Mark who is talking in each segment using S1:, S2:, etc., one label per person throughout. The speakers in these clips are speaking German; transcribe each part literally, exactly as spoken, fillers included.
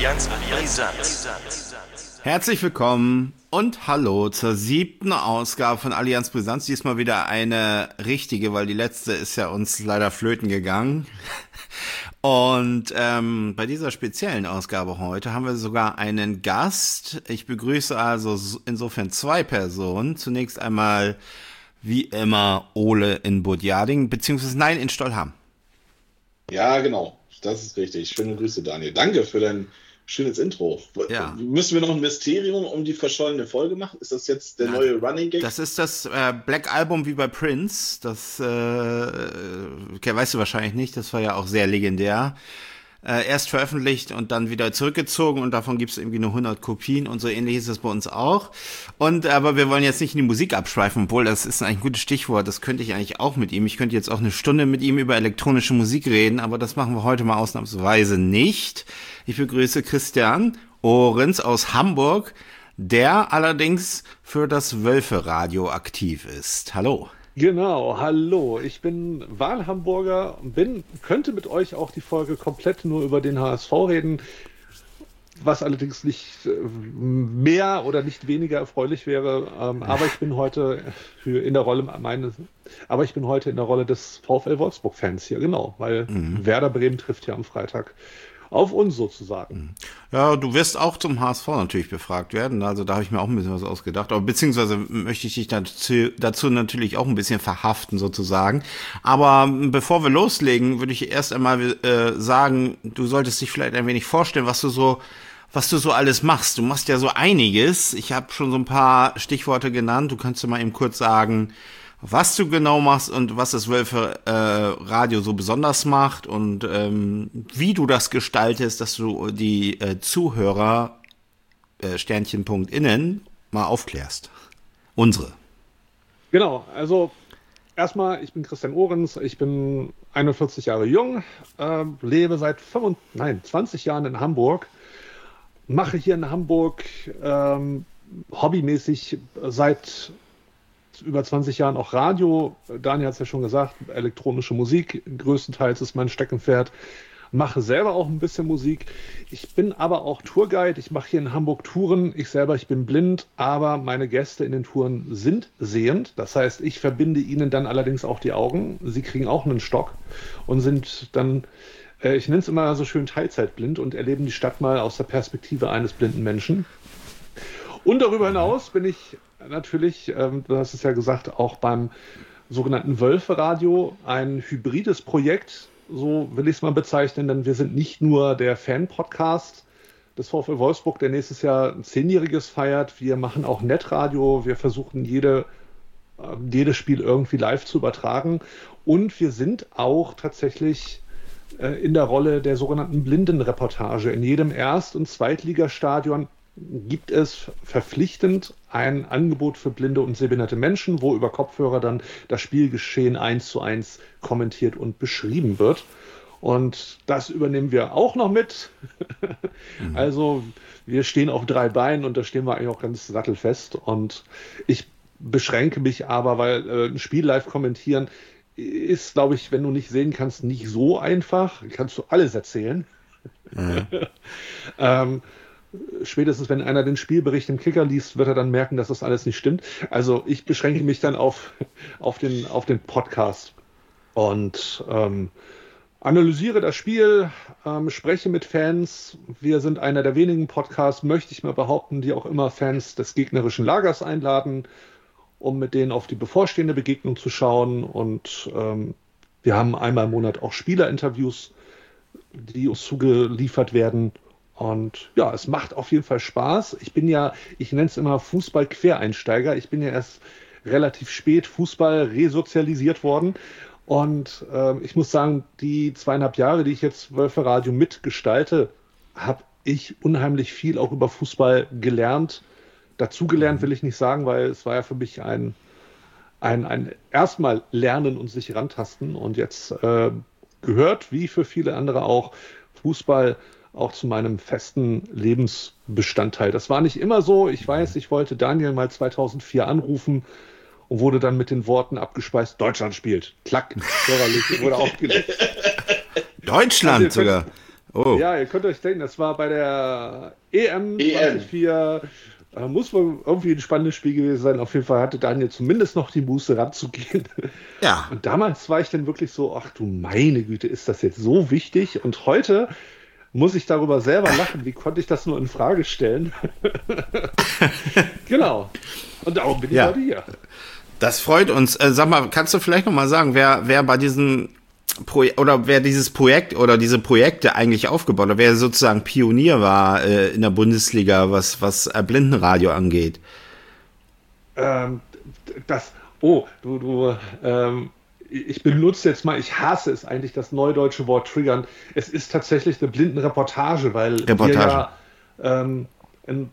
S1: Allianz Brisant.
S2: Herzlich willkommen und hallo zur siebten Ausgabe von Allianz Brisant. Diesmal wieder eine richtige, weil die letzte ist ja uns leider flöten gegangen. Und ähm, bei dieser speziellen Ausgabe heute haben wir sogar einen Gast. Ich begrüße also insofern zwei Personen. Zunächst einmal, wie immer, Ole in Budjading, beziehungsweise nein, in Stollham.
S3: Ja, genau. Das ist richtig. Schöne Grüße, Daniel. Danke für dein schönes Intro.
S2: Ja.
S3: Müssen wir noch ein Mysterium um die verschollene Folge machen? Ist das jetzt der neue Running Gag?
S2: Das ist das äh, Black Album wie bei Prince. Das äh, okay, weißt du wahrscheinlich nicht. Das war ja auch sehr legendär. Äh, erst veröffentlicht und dann wieder zurückgezogen und davon gibt es irgendwie nur hundert Kopien und so ähnlich ist es bei uns auch. Und aber wir wollen jetzt nicht in die Musik abschweifen, obwohl das ist eigentlich ein gutes Stichwort, das könnte ich eigentlich auch mit ihm. Ich könnte jetzt auch eine Stunde mit ihm über elektronische Musik reden, aber das machen wir heute mal ausnahmsweise nicht. Ich begrüße Christian Ohrens aus Hamburg, der allerdings für das Wölfe-Radio aktiv ist. Hallo.
S4: Genau, hallo, ich bin Wahlhamburger, bin, könnte mit euch auch die Folge komplett nur über den H S V reden, was allerdings nicht mehr oder nicht weniger erfreulich wäre, ähm, aber ich bin heute für in der Rolle meines, aber ich bin heute in der Rolle des VfL Wolfsburg-Fans hier, genau, weil mhm. Werder Bremen trifft ja am Freitag auf uns sozusagen.
S2: Ja, du wirst auch zum H S V natürlich befragt werden, also da habe ich mir auch ein bisschen was ausgedacht, aber beziehungsweise möchte ich dich dazu, dazu natürlich auch ein bisschen verhaften sozusagen, aber bevor wir loslegen, würde ich erst einmal äh, sagen, du solltest dich vielleicht ein wenig vorstellen, was du so was du so alles machst. Du machst ja so einiges, ich habe schon so ein paar Stichworte genannt, du kannst dir mal eben kurz sagen, was du genau machst und was das Wölfe äh, Radio so besonders macht und ähm, wie du das gestaltest, dass du die äh, Zuhörer äh, Sternchen.innen mal aufklärst. Unsere.
S4: Genau, also erstmal, ich bin Christian Ohrens, ich bin einundvierzig Jahre jung, äh, lebe seit fünfundzwanzig, nein, zwanzig Jahren in Hamburg, mache hier in Hamburg ähm, hobbymäßig seit über zwanzig Jahren auch Radio. Daniel hat es ja schon gesagt, elektronische Musik größtenteils ist mein Steckenpferd. Mache selber auch ein bisschen Musik. Ich bin aber auch Tourguide. Ich mache hier in Hamburg Touren. Ich selber, ich bin blind, aber meine Gäste in den Touren sind sehend. Das heißt, ich verbinde ihnen dann allerdings auch die Augen. Sie kriegen auch einen Stock und sind dann, äh, ich nenne es immer so schön teilzeitblind und erleben die Stadt mal aus der Perspektive eines blinden Menschen. Und darüber hinaus bin ich natürlich, ähm, du hast es ja gesagt, auch beim sogenannten Wölfe-Radio ein hybrides Projekt, so will ich es mal bezeichnen, denn wir sind nicht nur der Fan-Podcast des VfL Wolfsburg, der nächstes Jahr ein Zehnjähriges feiert, wir machen auch Netradio, wir versuchen jede, äh, jedes Spiel irgendwie live zu übertragen und wir sind auch tatsächlich äh, in der Rolle der sogenannten Blindenreportage. In jedem Erst- und Zweitligastadion gibt es verpflichtend ein Angebot für blinde und sehbehinderte Menschen, wo über Kopfhörer dann das Spielgeschehen eins zu eins kommentiert und beschrieben wird. Und das übernehmen wir auch noch mit. Mhm. Also wir stehen auf drei Beinen und da stehen wir eigentlich auch ganz sattelfest. Und ich beschränke mich aber, weil äh, ein Spiel live kommentieren ist, glaube ich, wenn du nicht sehen kannst, nicht so einfach. Kannst du alles erzählen. Mhm. ähm, Spätestens, wenn einer den Spielbericht im Kicker liest, wird er dann merken, dass das alles nicht stimmt. Also ich beschränke mich dann auf, auf, den, auf den Podcast und ähm, analysiere das Spiel, ähm, spreche mit Fans. Wir sind einer der wenigen Podcasts, möchte ich mal behaupten, die auch immer Fans des gegnerischen Lagers einladen, um mit denen auf die bevorstehende Begegnung zu schauen. Und ähm, wir haben einmal im Monat auch Spielerinterviews, die uns zugeliefert werden. Und ja, es macht auf jeden Fall Spaß. Ich bin ja, ich nenne es immer Fußball-Quereinsteiger. Ich bin ja erst relativ spät Fußball resozialisiert worden. Und äh, ich muss sagen, die zweieinhalb Jahre, die ich jetzt Wölfe Radio mitgestalte, habe ich unheimlich viel auch über Fußball gelernt. Dazugelernt will ich nicht sagen, weil es war ja für mich ein, ein, ein erstmal Lernen und sich rantasten. Und jetzt äh, gehört, wie für viele andere auch, Fußball auch zu meinem festen Lebensbestandteil. Das war nicht immer so. Ich weiß, ich wollte Daniel mal zweitausendvier anrufen und wurde dann mit den Worten abgespeist, Deutschland spielt. Klack, hörerlich, wurde aufgelegt.
S2: Deutschland also, sogar. Oh.
S4: Ja, ihr könnt euch denken, das war bei der E M
S3: E M.
S4: zwanzig vier. Äh, muss wohl irgendwie ein spannendes Spiel gewesen sein. Auf jeden Fall hatte Daniel zumindest noch die Muße ranzugehen.
S2: Ja.
S4: Und damals war ich dann wirklich so, ach du meine Güte, ist das jetzt so wichtig? Und heute muss ich darüber selber lachen. Wie konnte ich das nur in Frage stellen? Genau. Und darum bin ich
S2: Ja.
S4: heute hier.
S2: Das freut uns. Äh, sag mal, kannst du vielleicht noch mal sagen, wer, wer bei diesem Projekt oder wer dieses Projekt oder diese Projekte eigentlich aufgebaut hat, wer sozusagen Pionier war äh, in der Bundesliga, was, was äh, Blindenradio angeht?
S4: Ähm, das, oh, du, du, ähm, ich benutze jetzt mal, ich hasse es eigentlich, das neudeutsche Wort triggern. Es ist tatsächlich eine Blindenreportage, weil
S2: Reportage.
S4: wir ja ähm, in,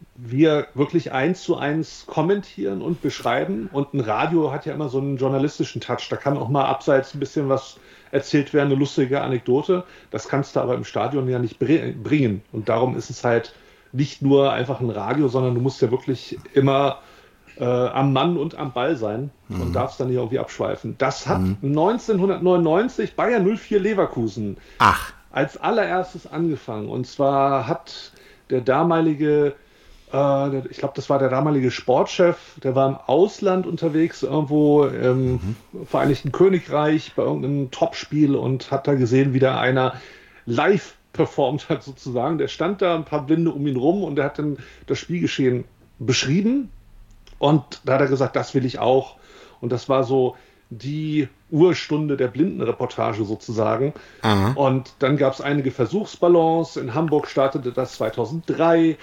S4: wir wirklich eins zu eins kommentieren und beschreiben. Und ein Radio hat ja immer so einen journalistischen Touch. Da kann auch mal abseits ein bisschen was erzählt werden, eine lustige Anekdote. Das kannst du aber im Stadion ja nicht bringen. Und darum ist es halt nicht nur einfach ein Radio, sondern du musst ja wirklich immer äh, am Mann und am Ball sein und
S2: Mhm.
S4: darfst dann nicht irgendwie abschweifen. Das hat neunzehnhundertneunundneunzig Bayer null vier Leverkusen
S2: Ach,
S4: als allererstes angefangen. Und zwar hat der damalige, äh, der, ich glaube, das war der damalige Sportchef, der war im Ausland unterwegs, irgendwo im Vereinigten Königreich bei irgendeinem Topspiel und hat da gesehen, wie da einer live performt hat sozusagen. Der stand da, ein paar Blinde um ihn rum und der hat dann das Spielgeschehen beschrieben. Und da hat er gesagt, das will ich auch. Und das war so die Urstunde der Blindenreportage sozusagen.
S2: aha.
S4: Und dann gab es einige Versuchsballons. In Hamburg startete das zweitausenddrei.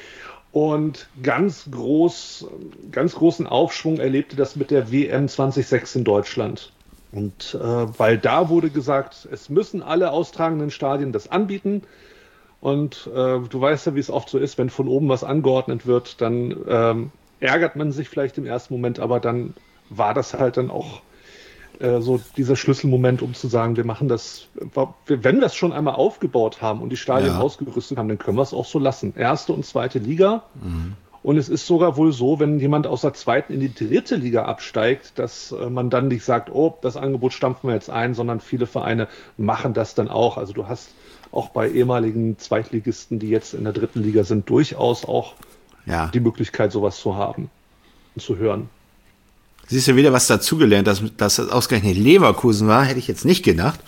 S4: Und ganz groß, ganz großen Aufschwung erlebte das mit der W M zweitausendsechs in Deutschland. Und äh, weil da wurde gesagt, es müssen alle austragenden Stadien das anbieten. Und äh, du weißt ja, wie es oft so ist, wenn von oben was angeordnet wird, dann ähm, ärgert man sich vielleicht im ersten Moment, aber dann war das halt dann auch äh, so dieser Schlüsselmoment, um zu sagen, wir machen das, wenn wir es schon einmal aufgebaut haben und die Stadien
S2: Ja.
S4: ausgerüstet haben, dann können wir es auch so lassen. Erste und zweite Liga. Und es ist sogar wohl so, wenn jemand aus der zweiten in die dritte Liga absteigt, dass äh, man dann nicht sagt, oh, das Angebot stampfen wir jetzt ein, sondern viele Vereine machen das dann auch. Also du hast auch bei ehemaligen Zweitligisten, die jetzt in der dritten Liga sind, durchaus auch
S2: Ja.
S4: die Möglichkeit, sowas zu haben und zu hören.
S2: Siehst du wieder was dazugelernt, dass, dass das ausgerechnet Leverkusen war, hätte ich jetzt nicht gedacht.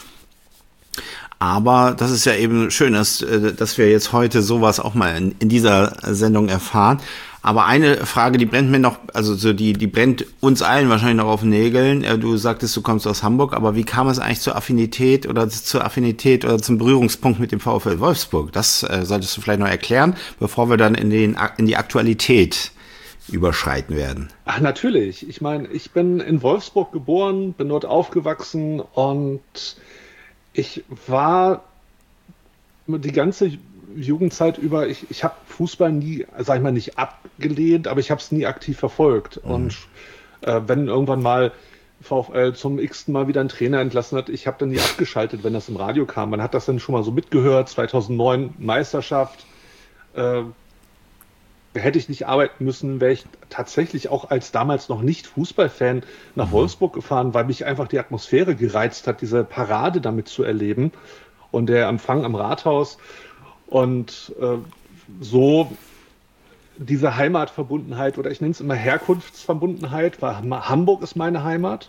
S2: Aber das ist ja eben schön, dass, äh, dass wir jetzt heute sowas auch mal in, in dieser Sendung erfahren. Aber eine Frage, die brennt mir noch, also so die, die brennt uns allen wahrscheinlich noch auf den Nägeln. Äh, Du sagtest, du kommst aus Hamburg, aber wie kam es eigentlich zur Affinität oder zur Affinität oder zum Berührungspunkt mit dem VfL Wolfsburg? Das äh, solltest du vielleicht noch erklären, bevor wir dann in, den, in die Aktualität überschreiten werden.
S4: Ach, natürlich. Ich meine, ich bin in Wolfsburg geboren, bin dort aufgewachsen und ich war die ganze Jugendzeit über, ich, ich habe Fußball nie, sag ich mal, nicht abgelehnt, aber ich habe es nie aktiv verfolgt. Mhm. Und äh, wenn irgendwann mal VfL zum x-ten Mal wieder einen Trainer entlassen hat, ich habe dann nie abgeschaltet, wenn das im Radio kam. Man hat das dann schon mal so mitgehört, zweitausendneun Meisterschaft. Äh, hätte ich nicht arbeiten müssen, wäre ich tatsächlich auch als damals noch nicht Fußballfan nach mhm. Wolfsburg gefahren, weil mich einfach die Atmosphäre gereizt hat, diese Parade damit zu erleben und der Empfang am Rathaus und äh, so diese Heimatverbundenheit oder ich nenne es immer Herkunftsverbundenheit, weil Hamburg ist meine Heimat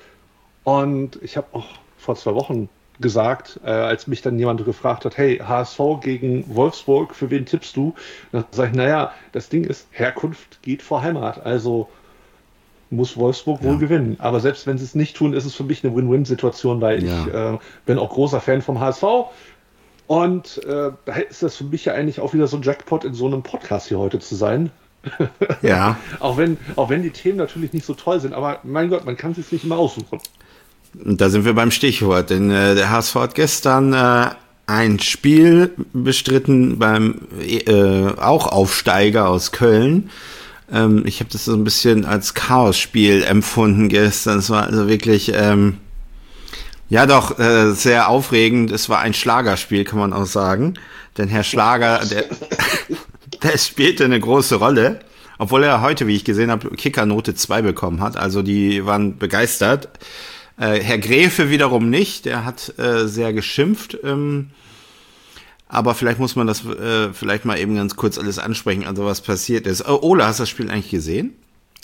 S4: und ich habe auch vor zwei Wochen gesagt, äh, als mich dann jemand gefragt hat, hey, H S V gegen Wolfsburg, für wen tippst du? Dann sage ich, naja, das Ding ist, Herkunft geht vor Heimat, also muss Wolfsburg wohl ja. gewinnen. Aber selbst wenn sie es nicht tun, ist es für mich eine Win-Win-Situation, weil ja. ich äh, bin auch großer Fan vom H S V und äh, da ist das für mich ja eigentlich auch wieder so ein Jackpot, in so einem Podcast hier heute zu sein.
S2: Ja.
S4: auch, wenn, auch wenn die Themen natürlich nicht so toll sind, aber mein Gott, man kann es jetzt nicht immer aussuchen.
S2: Und da sind wir beim Stichwort, denn äh, der H S V hat gestern äh, ein Spiel bestritten beim äh, auch Aufsteiger aus Köln. Ähm, ich habe das so ein bisschen als Chaosspiel empfunden gestern. Es war also wirklich, ähm, ja doch, äh, sehr aufregend. Es war ein Schlagerspiel, kann man auch sagen. Denn Herr Schlager, der, der spielte eine große Rolle. Obwohl er heute, wie ich gesehen habe, Kickernote zwei bekommen hat. Also die waren begeistert. Herr Gräfe wiederum nicht, der hat äh, sehr geschimpft. Ähm, aber vielleicht muss man das äh, vielleicht mal eben ganz kurz alles ansprechen, also was passiert ist. Oh, Ole, hast du das Spiel eigentlich gesehen?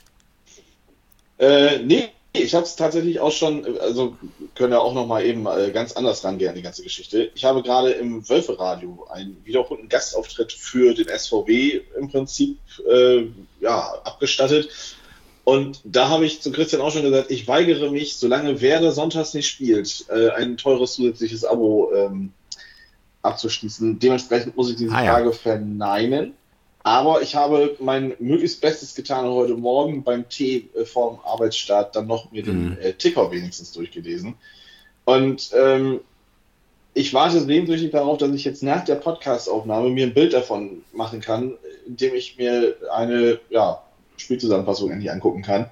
S3: Äh, nee, ich habe es tatsächlich auch schon, also können wir auch noch mal eben äh, ganz anders rangehen an die ganze Geschichte. Ich habe gerade im Wölfe-Radio einen wiederholten Gastauftritt für den S V W im Prinzip äh, ja, abgestattet. Und da habe ich zu Christian auch schon gesagt, ich weigere mich, solange Werder sonntags nicht spielt, äh, ein teures zusätzliches Abo ähm, abzuschließen. Dementsprechend muss ich diese
S2: ah, ja.
S3: Frage verneinen. Aber ich habe mein möglichst Bestes getan und heute Morgen beim Tee äh, vorm Arbeitsstart dann noch mir den
S2: Mhm.
S3: äh, Ticker wenigstens durchgelesen. Und ähm, ich warte sehnsüchtig darauf, dass ich jetzt nach der Podcast-Aufnahme mir ein Bild davon machen kann, indem ich mir eine ja, Spielzusammenfassung endlich angucken kann.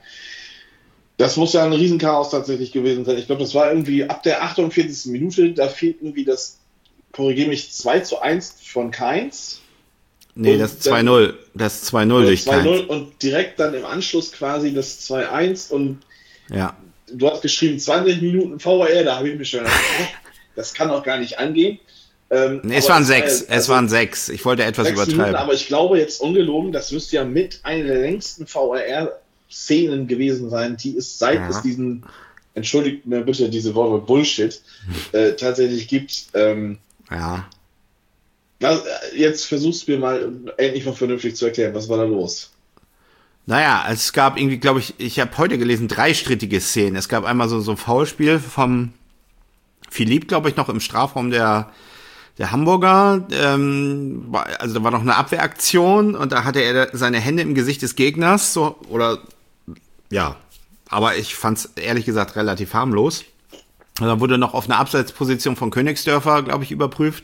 S3: Das muss ja ein Riesenchaos tatsächlich gewesen sein. Ich glaube, das war irgendwie ab der achtundvierzigsten Minute, da fehlt irgendwie das, korrigiere mich, zwei zu eins von Keins.
S2: Nee,
S3: Und
S2: das
S3: dann-
S2: zwei null. Das zwei null durch
S3: zwei null
S2: Keins.
S3: und direkt dann im Anschluss quasi das zwei eins und
S2: Ja.
S3: du hast geschrieben zwanzig Minuten V A R, da habe ich mir schon gedacht, hä, das kann doch gar nicht angehen. Ähm,
S2: Nee, es
S3: aber
S2: waren
S3: war ja-
S2: sechs. Es
S3: also
S2: waren sechs. Ich wollte etwas
S3: sechs Minuten,
S2: übertreiben.
S3: aber ich glaube jetzt ungelogen, das müsste ja mit einer der längsten V A R-Szenen gewesen sein, die es seit
S2: Ja.
S3: es diesen, entschuldigt mir bitte diese Worte Bullshit, äh, tatsächlich gibt. Ähm,
S2: Ja.
S3: was, jetzt versuchst du mir mal endlich mal vernünftig zu erklären, was war da los?
S2: Naja, es gab irgendwie, glaube ich, ich habe heute gelesen, drei strittige Szenen. Es gab einmal so, so ein Foulspiel vom Philipp, glaube ich, noch im Strafraum der, der Hamburger. Ähm, war- also da war noch eine Abwehraktion und da hatte er seine Hände im Gesicht des Gegners, so, oder, ja. Aber ich fand es ehrlich gesagt relativ harmlos. Und dann wurde noch auf eine Abseitsposition von Königsdörfer, glaube ich, überprüft.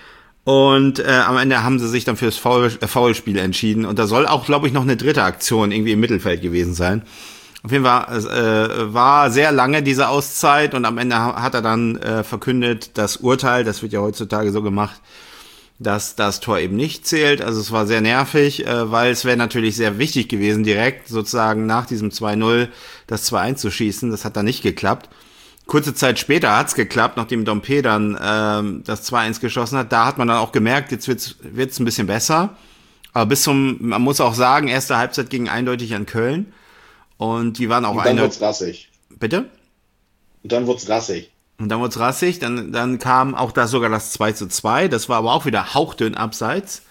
S2: Und äh, am Ende haben sie sich dann fürs Foul, äh, Foulspiel entschieden. Und da soll auch, glaube ich, noch eine dritte Aktion irgendwie im Mittelfeld gewesen sein. Auf jeden Fall äh, war sehr lange diese Auszeit und am Ende ha- hat er dann äh, verkündet, das Urteil, das wird ja heutzutage so gemacht, dass das Tor eben nicht zählt. Also es war sehr nervig, äh, weil es wäre natürlich sehr wichtig gewesen, direkt sozusagen nach diesem zwei null das zwei eins zu schießen. Das hat dann nicht geklappt. Kurze Zeit später hat's geklappt, nachdem Dompe dann ähm, das zwei eins geschossen hat. Da hat man dann auch gemerkt, jetzt wird's wird's ein bisschen besser. Aber bis zum, man muss auch sagen, erste Halbzeit ging eindeutig an Köln. Und die waren auch
S3: Und dann
S2: eine.
S3: wird's rassig.
S2: Bitte?
S3: Und dann wird's rassig.
S2: Und dann wurd's rassig. Dann, dann kam auch da sogar das zwei zu zwei. Das war aber auch wieder hauchdünn abseits.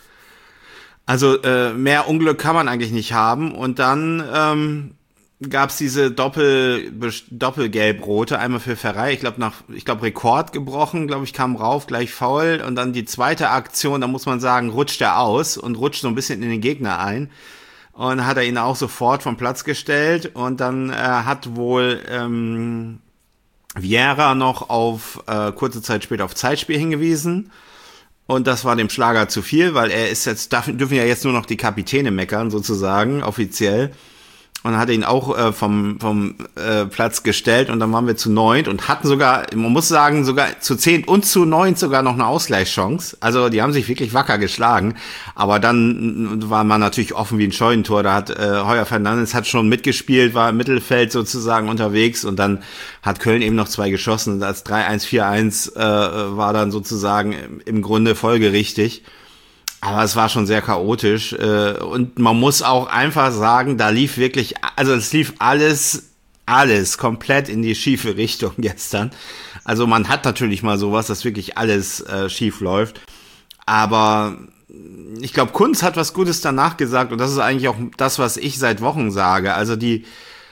S2: Also äh, mehr Unglück kann man eigentlich nicht haben. Und dann ähm, gab's diese Doppel Doppelgelb-Rote, einmal für Ferrei, ich glaube nach, ich glaube Rekord gebrochen, glaube ich, kam rauf, gleich faul. Und dann die zweite Aktion, da muss man sagen, rutscht er aus und rutscht so ein bisschen in den Gegner ein. Und hat er ihn auch sofort vom Platz gestellt. Und dann äh, hat wohl ähm, Vieira noch auf äh, kurze Zeit später auf Zeitspiel hingewiesen. Und das war dem Schlager zu viel, weil er ist jetzt, darf, dürfen ja jetzt nur noch die Kapitäne meckern, sozusagen, offiziell. Und hat ihn auch äh, vom vom äh, Platz gestellt und dann waren wir zu neunt und hatten sogar, man muss sagen, sogar zu zehn und zu neunt sogar noch eine Ausgleichschance. Also die haben sich wirklich wacker geschlagen. Aber dann war man natürlich offen wie ein Scheunentor. Da hat äh, Heuer Fernandes hat schon mitgespielt, war im Mittelfeld sozusagen unterwegs und dann hat Köln eben noch zwei geschossen. Und als drei eins, vier eins äh, war dann sozusagen im Grunde folgerichtig. Aber es war schon sehr chaotisch äh, und man muss auch einfach sagen, da lief wirklich, also es lief alles, alles komplett in die schiefe Richtung gestern. Also man hat natürlich mal sowas, dass wirklich alles äh, schief läuft. Aber ich glaube, Kunz hat was Gutes danach gesagt und das ist eigentlich auch das, was ich seit Wochen sage. Also die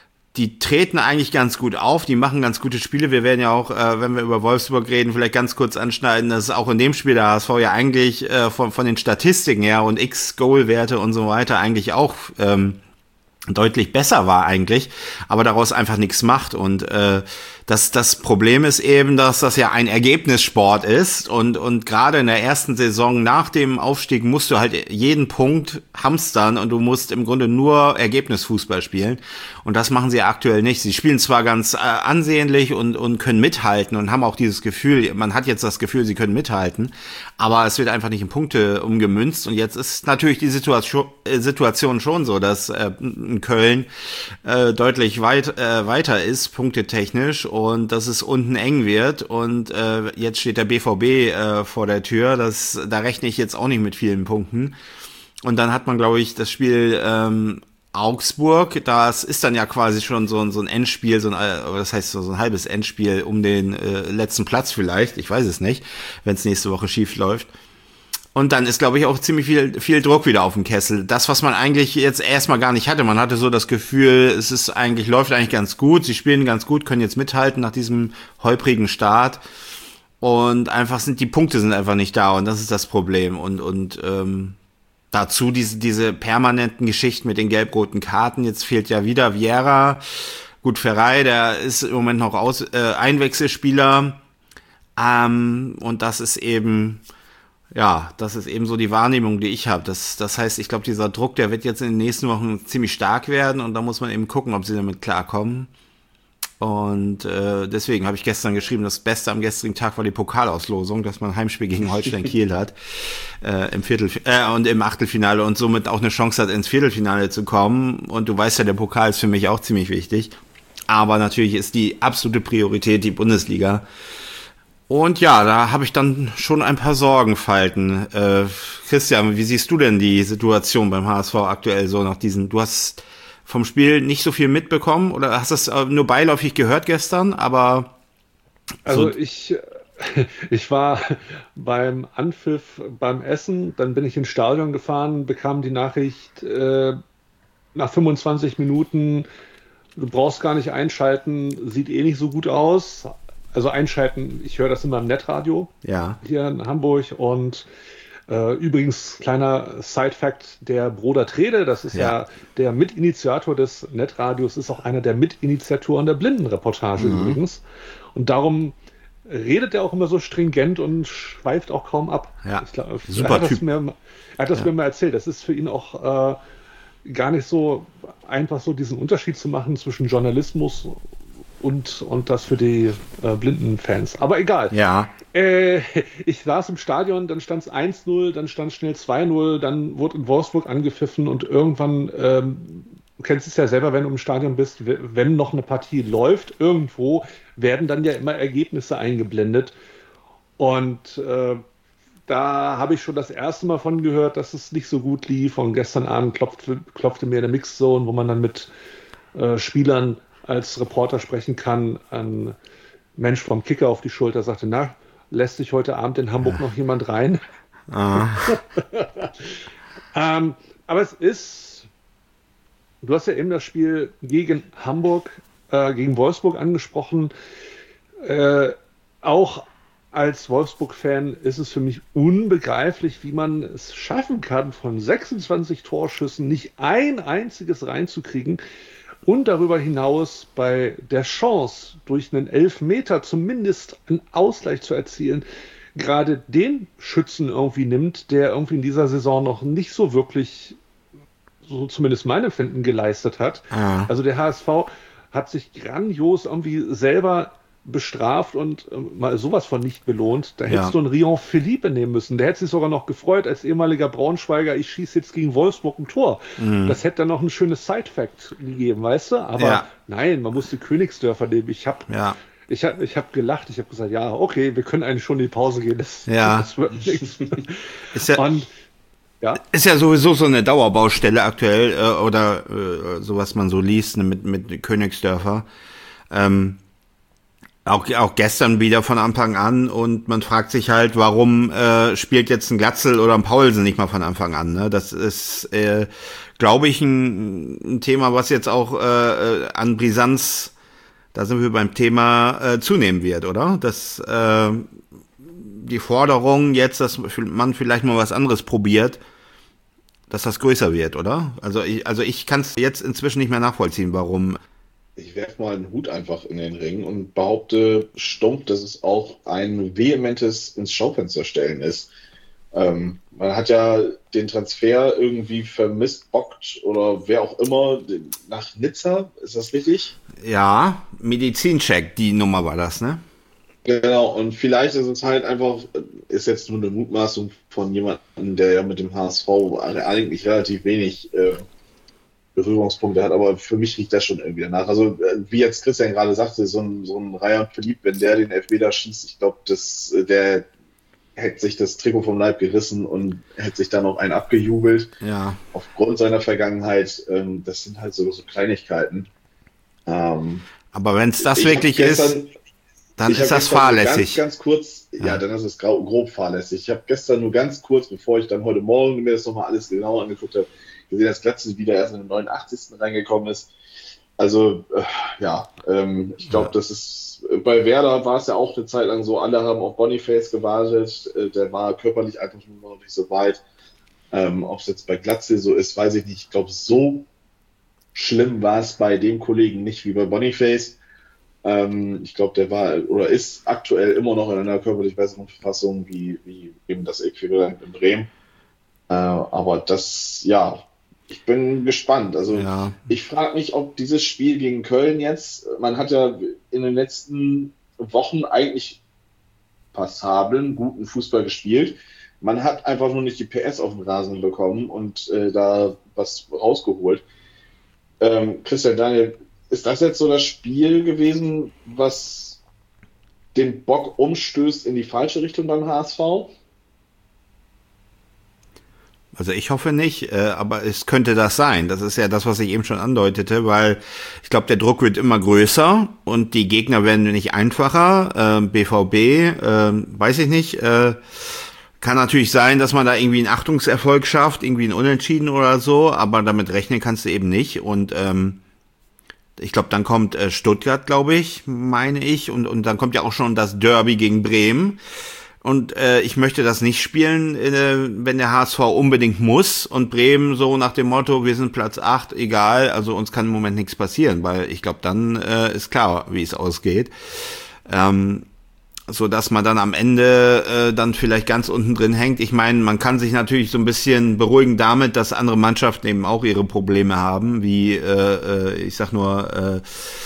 S2: Die treten eigentlich ganz gut auf, die machen ganz gute Spiele. Wir werden ja auch, äh, wenn wir über Wolfsburg reden, vielleicht ganz kurz anschneiden, dass auch in dem Spiel der H S V ja eigentlich äh, von, von den Statistiken her und X-Goal-Werte und so weiter eigentlich auch ähm, deutlich besser war eigentlich, aber daraus einfach nichts macht. Und äh, das, das Problem ist eben, dass das ja ein Ergebnissport ist und, und gerade in der ersten Saison nach dem Aufstieg musst du halt jeden Punkt hamstern und du musst im Grunde nur Ergebnisfußball spielen. Und das machen sie aktuell nicht. Sie spielen zwar ganz äh, ansehnlich und, und können mithalten und haben auch dieses Gefühl, man hat jetzt das Gefühl, sie können mithalten, aber es wird einfach nicht in Punkte umgemünzt. Und jetzt ist natürlich die Situation, äh, Situation schon so, dass äh, Köln äh, deutlich weit, äh, weiter ist, punktetechnisch. und dass es unten eng wird und äh, jetzt steht der B V B äh, vor der Tür, das, da rechne ich jetzt auch nicht mit vielen Punkten. Und dann hat man, glaube ich, das Spiel ähm, Augsburg, das ist dann ja quasi schon so, ein so ein Endspiel, so ein, das heißt so, so ein halbes Endspiel um den äh, letzten Platz vielleicht, ich weiß es nicht, wenn es nächste Woche schief läuft. Und dann ist, glaube ich, auch ziemlich viel, viel Druck wieder auf dem Kessel. Das, was man eigentlich jetzt erstmal gar nicht hatte. Man hatte so das Gefühl, es ist eigentlich, läuft eigentlich ganz gut. Sie spielen ganz gut, können jetzt mithalten nach diesem holprigen Start. Und einfach sind, die Punkte sind einfach nicht da. Und das ist das Problem. Und, und, ähm, dazu diese, diese permanenten Geschichten mit den gelb-roten Karten. Jetzt fehlt ja wieder Vieira. Gut, Ferrei, der ist im Moment noch Aus, äh, Einwechselspieler. Ähm, und das ist eben, ja, das ist eben so die Wahrnehmung, die ich habe. Das, das heißt, ich glaube, dieser Druck, der wird jetzt in den nächsten Wochen ziemlich stark werden und da muss man eben gucken, ob sie damit klarkommen. Und äh, deswegen habe ich gestern geschrieben, das Beste am gestrigen Tag war die Pokalauslosung, dass man ein Heimspiel gegen Holstein Kiel hat äh, im Viertel äh, und im Achtelfinale und somit auch eine Chance hat, ins Viertelfinale zu kommen. Und du weißt ja, der Pokal ist für mich auch ziemlich wichtig. Aber natürlich ist die absolute Priorität die Bundesliga. Und ja, da habe ich dann schon ein paar Sorgenfalten. Äh, Christian, wie siehst du denn die Situation beim H S V aktuell so nach diesen, du hast vom Spiel nicht so viel mitbekommen oder hast das nur beiläufig gehört gestern, aber...
S4: Also
S2: so
S4: ich, ich war beim Anpfiff beim Essen, dann bin ich ins Stadion gefahren, bekam die Nachricht äh, nach fünfundzwanzig Minuten, du brauchst gar nicht einschalten, sieht eh nicht so gut aus. Also einschalten, ich höre das immer im Netradio
S2: ja.
S4: hier in Hamburg und äh, übrigens kleiner Side-Fact, der Broder Trede, das ist ja. ja der Mitinitiator des Netradios, ist auch einer der Mitinitiatoren der Blindenreportage mhm. übrigens und darum redet er auch immer so stringent und schweift auch kaum ab.
S2: Ja.
S4: Ich glaub,
S2: Super
S4: er hat
S2: Typ.
S4: Das mir, er hat das ja. mir mal erzählt, das ist für ihn auch äh, gar nicht so einfach so diesen Unterschied zu machen zwischen Journalismus und, und das für die äh, blinden Fans. Aber egal.
S2: Ja.
S4: Äh, ich saß im Stadion, dann stand es eins null, dann stand schnell zwei null, dann wurde in Wolfsburg angepfiffen und irgendwann, ähm, du kennst es ja selber, wenn du im Stadion bist, wenn noch eine Partie läuft, irgendwo werden dann ja immer Ergebnisse eingeblendet. Und äh, da habe ich schon das erste Mal von gehört, dass es nicht so gut lief. Und gestern Abend klopfte, klopfte mir eine Mixzone, wo man dann mit äh, Spielern als Reporter sprechen kann, ein Mensch vom Kicker auf die Schulter sagte, na, lässt sich heute Abend in Hamburg ja. noch jemand rein?
S2: Ah.
S4: ähm, aber es ist, du hast ja eben das Spiel gegen Hamburg, äh, gegen Wolfsburg angesprochen. Äh, auch als Wolfsburg-Fan ist es für mich unbegreiflich, wie man es schaffen kann, von sechsundzwanzig Torschüssen nicht ein einziges reinzukriegen. Und darüber hinaus bei der Chance, durch einen Elfmeter zumindest einen Ausgleich zu erzielen, gerade den Schützen irgendwie nimmt, der irgendwie in dieser Saison noch nicht so wirklich, so zumindest mein Empfinden, geleistet hat.
S2: Ah.
S4: Also der H S V hat sich grandios irgendwie selber bestraft und äh, mal sowas von nicht belohnt. Da hättest
S2: Ja.
S4: du einen Rion Philippe nehmen müssen. Der hätte sich sogar noch gefreut als ehemaliger Braunschweiger, ich schieße jetzt gegen Wolfsburg ein Tor.
S2: Mhm.
S4: Das hätte dann noch ein schönes Side-Fact gegeben, weißt du? Aber
S2: Ja.
S4: nein, man musste Königsdörfer nehmen. Ich habe
S2: Ja.
S4: ich hab, ich hab gelacht. Ich habe gesagt, ja, okay, wir können eigentlich schon in die Pause gehen. Das,
S2: Ja.
S4: das wird nichts.
S2: Ist ja,
S4: Und ja,
S2: ist ja sowieso so eine Dauerbaustelle aktuell, äh, oder äh, so was man so liest, ne, mit, mit Königsdörfer. Ähm, Auch, auch gestern wieder von Anfang an und man fragt sich halt, warum äh, spielt jetzt ein Glatzel oder ein Paulsen nicht mal von Anfang an. Ne? Das ist, äh, glaube ich, ein, ein Thema, was jetzt auch äh, an Brisanz, da sind wir beim Thema, äh, zunehmen wird, oder? Dass äh, die Forderung jetzt, dass man vielleicht mal was anderes probiert, dass das größer wird, oder? Also ich, also ich kann es jetzt inzwischen nicht mehr nachvollziehen, warum.
S3: Ich werfe mal einen Hut einfach in den Ring und behaupte stumpf, dass es auch ein vehementes ins Schaufenster stellen ist. Ähm, man hat ja den Transfer irgendwie vermisst, bockt oder wer auch immer nach Nizza, ist das richtig?
S2: Ja, Medizincheck, die Nummer war das, ne?
S3: Genau, und vielleicht ist es halt einfach, ist jetzt nur eine Mutmaßung von jemandem, der ja mit dem H S V eigentlich relativ wenig äh, Berührungspunkte hat, aber für mich riecht das schon irgendwie danach. Also, wie jetzt Christian gerade sagte, so ein, so ein Ryan Philippe, wenn der den Elfmeter schießt, ich glaube, das, der hätte sich das Trikot vom Leib gerissen und hätte sich dann noch einen abgejubelt.
S2: Ja.
S3: Aufgrund seiner Vergangenheit, ähm, das sind halt so, so Kleinigkeiten. Ähm,
S2: aber wenn es das wirklich gestern, ist, dann ist das fahrlässig.
S3: Ganz, ganz kurz, ja. ja, dann ist es grob, grob fahrlässig. Ich habe gestern nur ganz kurz, bevor ich dann heute Morgen mir das nochmal alles genau angeguckt habe, gesehen, dass Glatzel wieder erst in den neunundachtzigsten reingekommen ist. Also, äh, ja, ähm, ich glaube, ja. das ist, bei Werder war es ja auch eine Zeit lang so, alle haben auf Boniface gewartet, äh, der war körperlich einfach noch nicht so weit. Ähm, ob es jetzt bei Glatzel so ist, weiß ich nicht. Ich glaube, so schlimm war es bei dem Kollegen nicht wie bei Boniface. Ähm, ich glaube, der war oder ist aktuell immer noch in einer körperlich besseren Verfassung wie, wie eben das Äquivalent in Bremen. Äh, aber das, ja, ich bin gespannt. Also ja. ich frage mich, ob dieses Spiel gegen Köln jetzt, man hat ja in den letzten Wochen eigentlich passablen, guten Fußball gespielt. Man hat einfach nur nicht die P S auf den Rasen bekommen und äh, da was rausgeholt. Ähm, Christian, Daniel, ist das jetzt so das Spiel gewesen, was den Bock umstößt in die falsche Richtung beim H S V?
S2: Also ich hoffe nicht, äh, aber es könnte das sein. Das ist ja das, was ich eben schon andeutete, weil ich glaube, der Druck wird immer größer und die Gegner werden nicht einfacher. Äh, B V B, äh, weiß ich nicht, äh, kann natürlich sein, dass man da irgendwie einen Achtungserfolg schafft, irgendwie einen Unentschieden oder so, aber damit rechnen kannst du eben nicht. Und ähm, ich glaube, dann kommt äh, Stuttgart, glaube ich, meine ich, und und dann kommt ja auch schon das Derby gegen Bremen. Und äh, ich möchte das nicht spielen, äh, wenn der H S V unbedingt muss und Bremen so nach dem Motto, wir sind Platz acht, egal, also uns kann im Moment nichts passieren, weil ich glaube, dann äh, ist klar, wie es ausgeht. Ähm, so dass man dann am Ende äh, dann vielleicht ganz unten drin hängt. Ich meine, man kann sich natürlich so ein bisschen beruhigen damit, dass andere Mannschaften eben auch ihre Probleme haben, wie, äh, äh, ich sag nur, äh,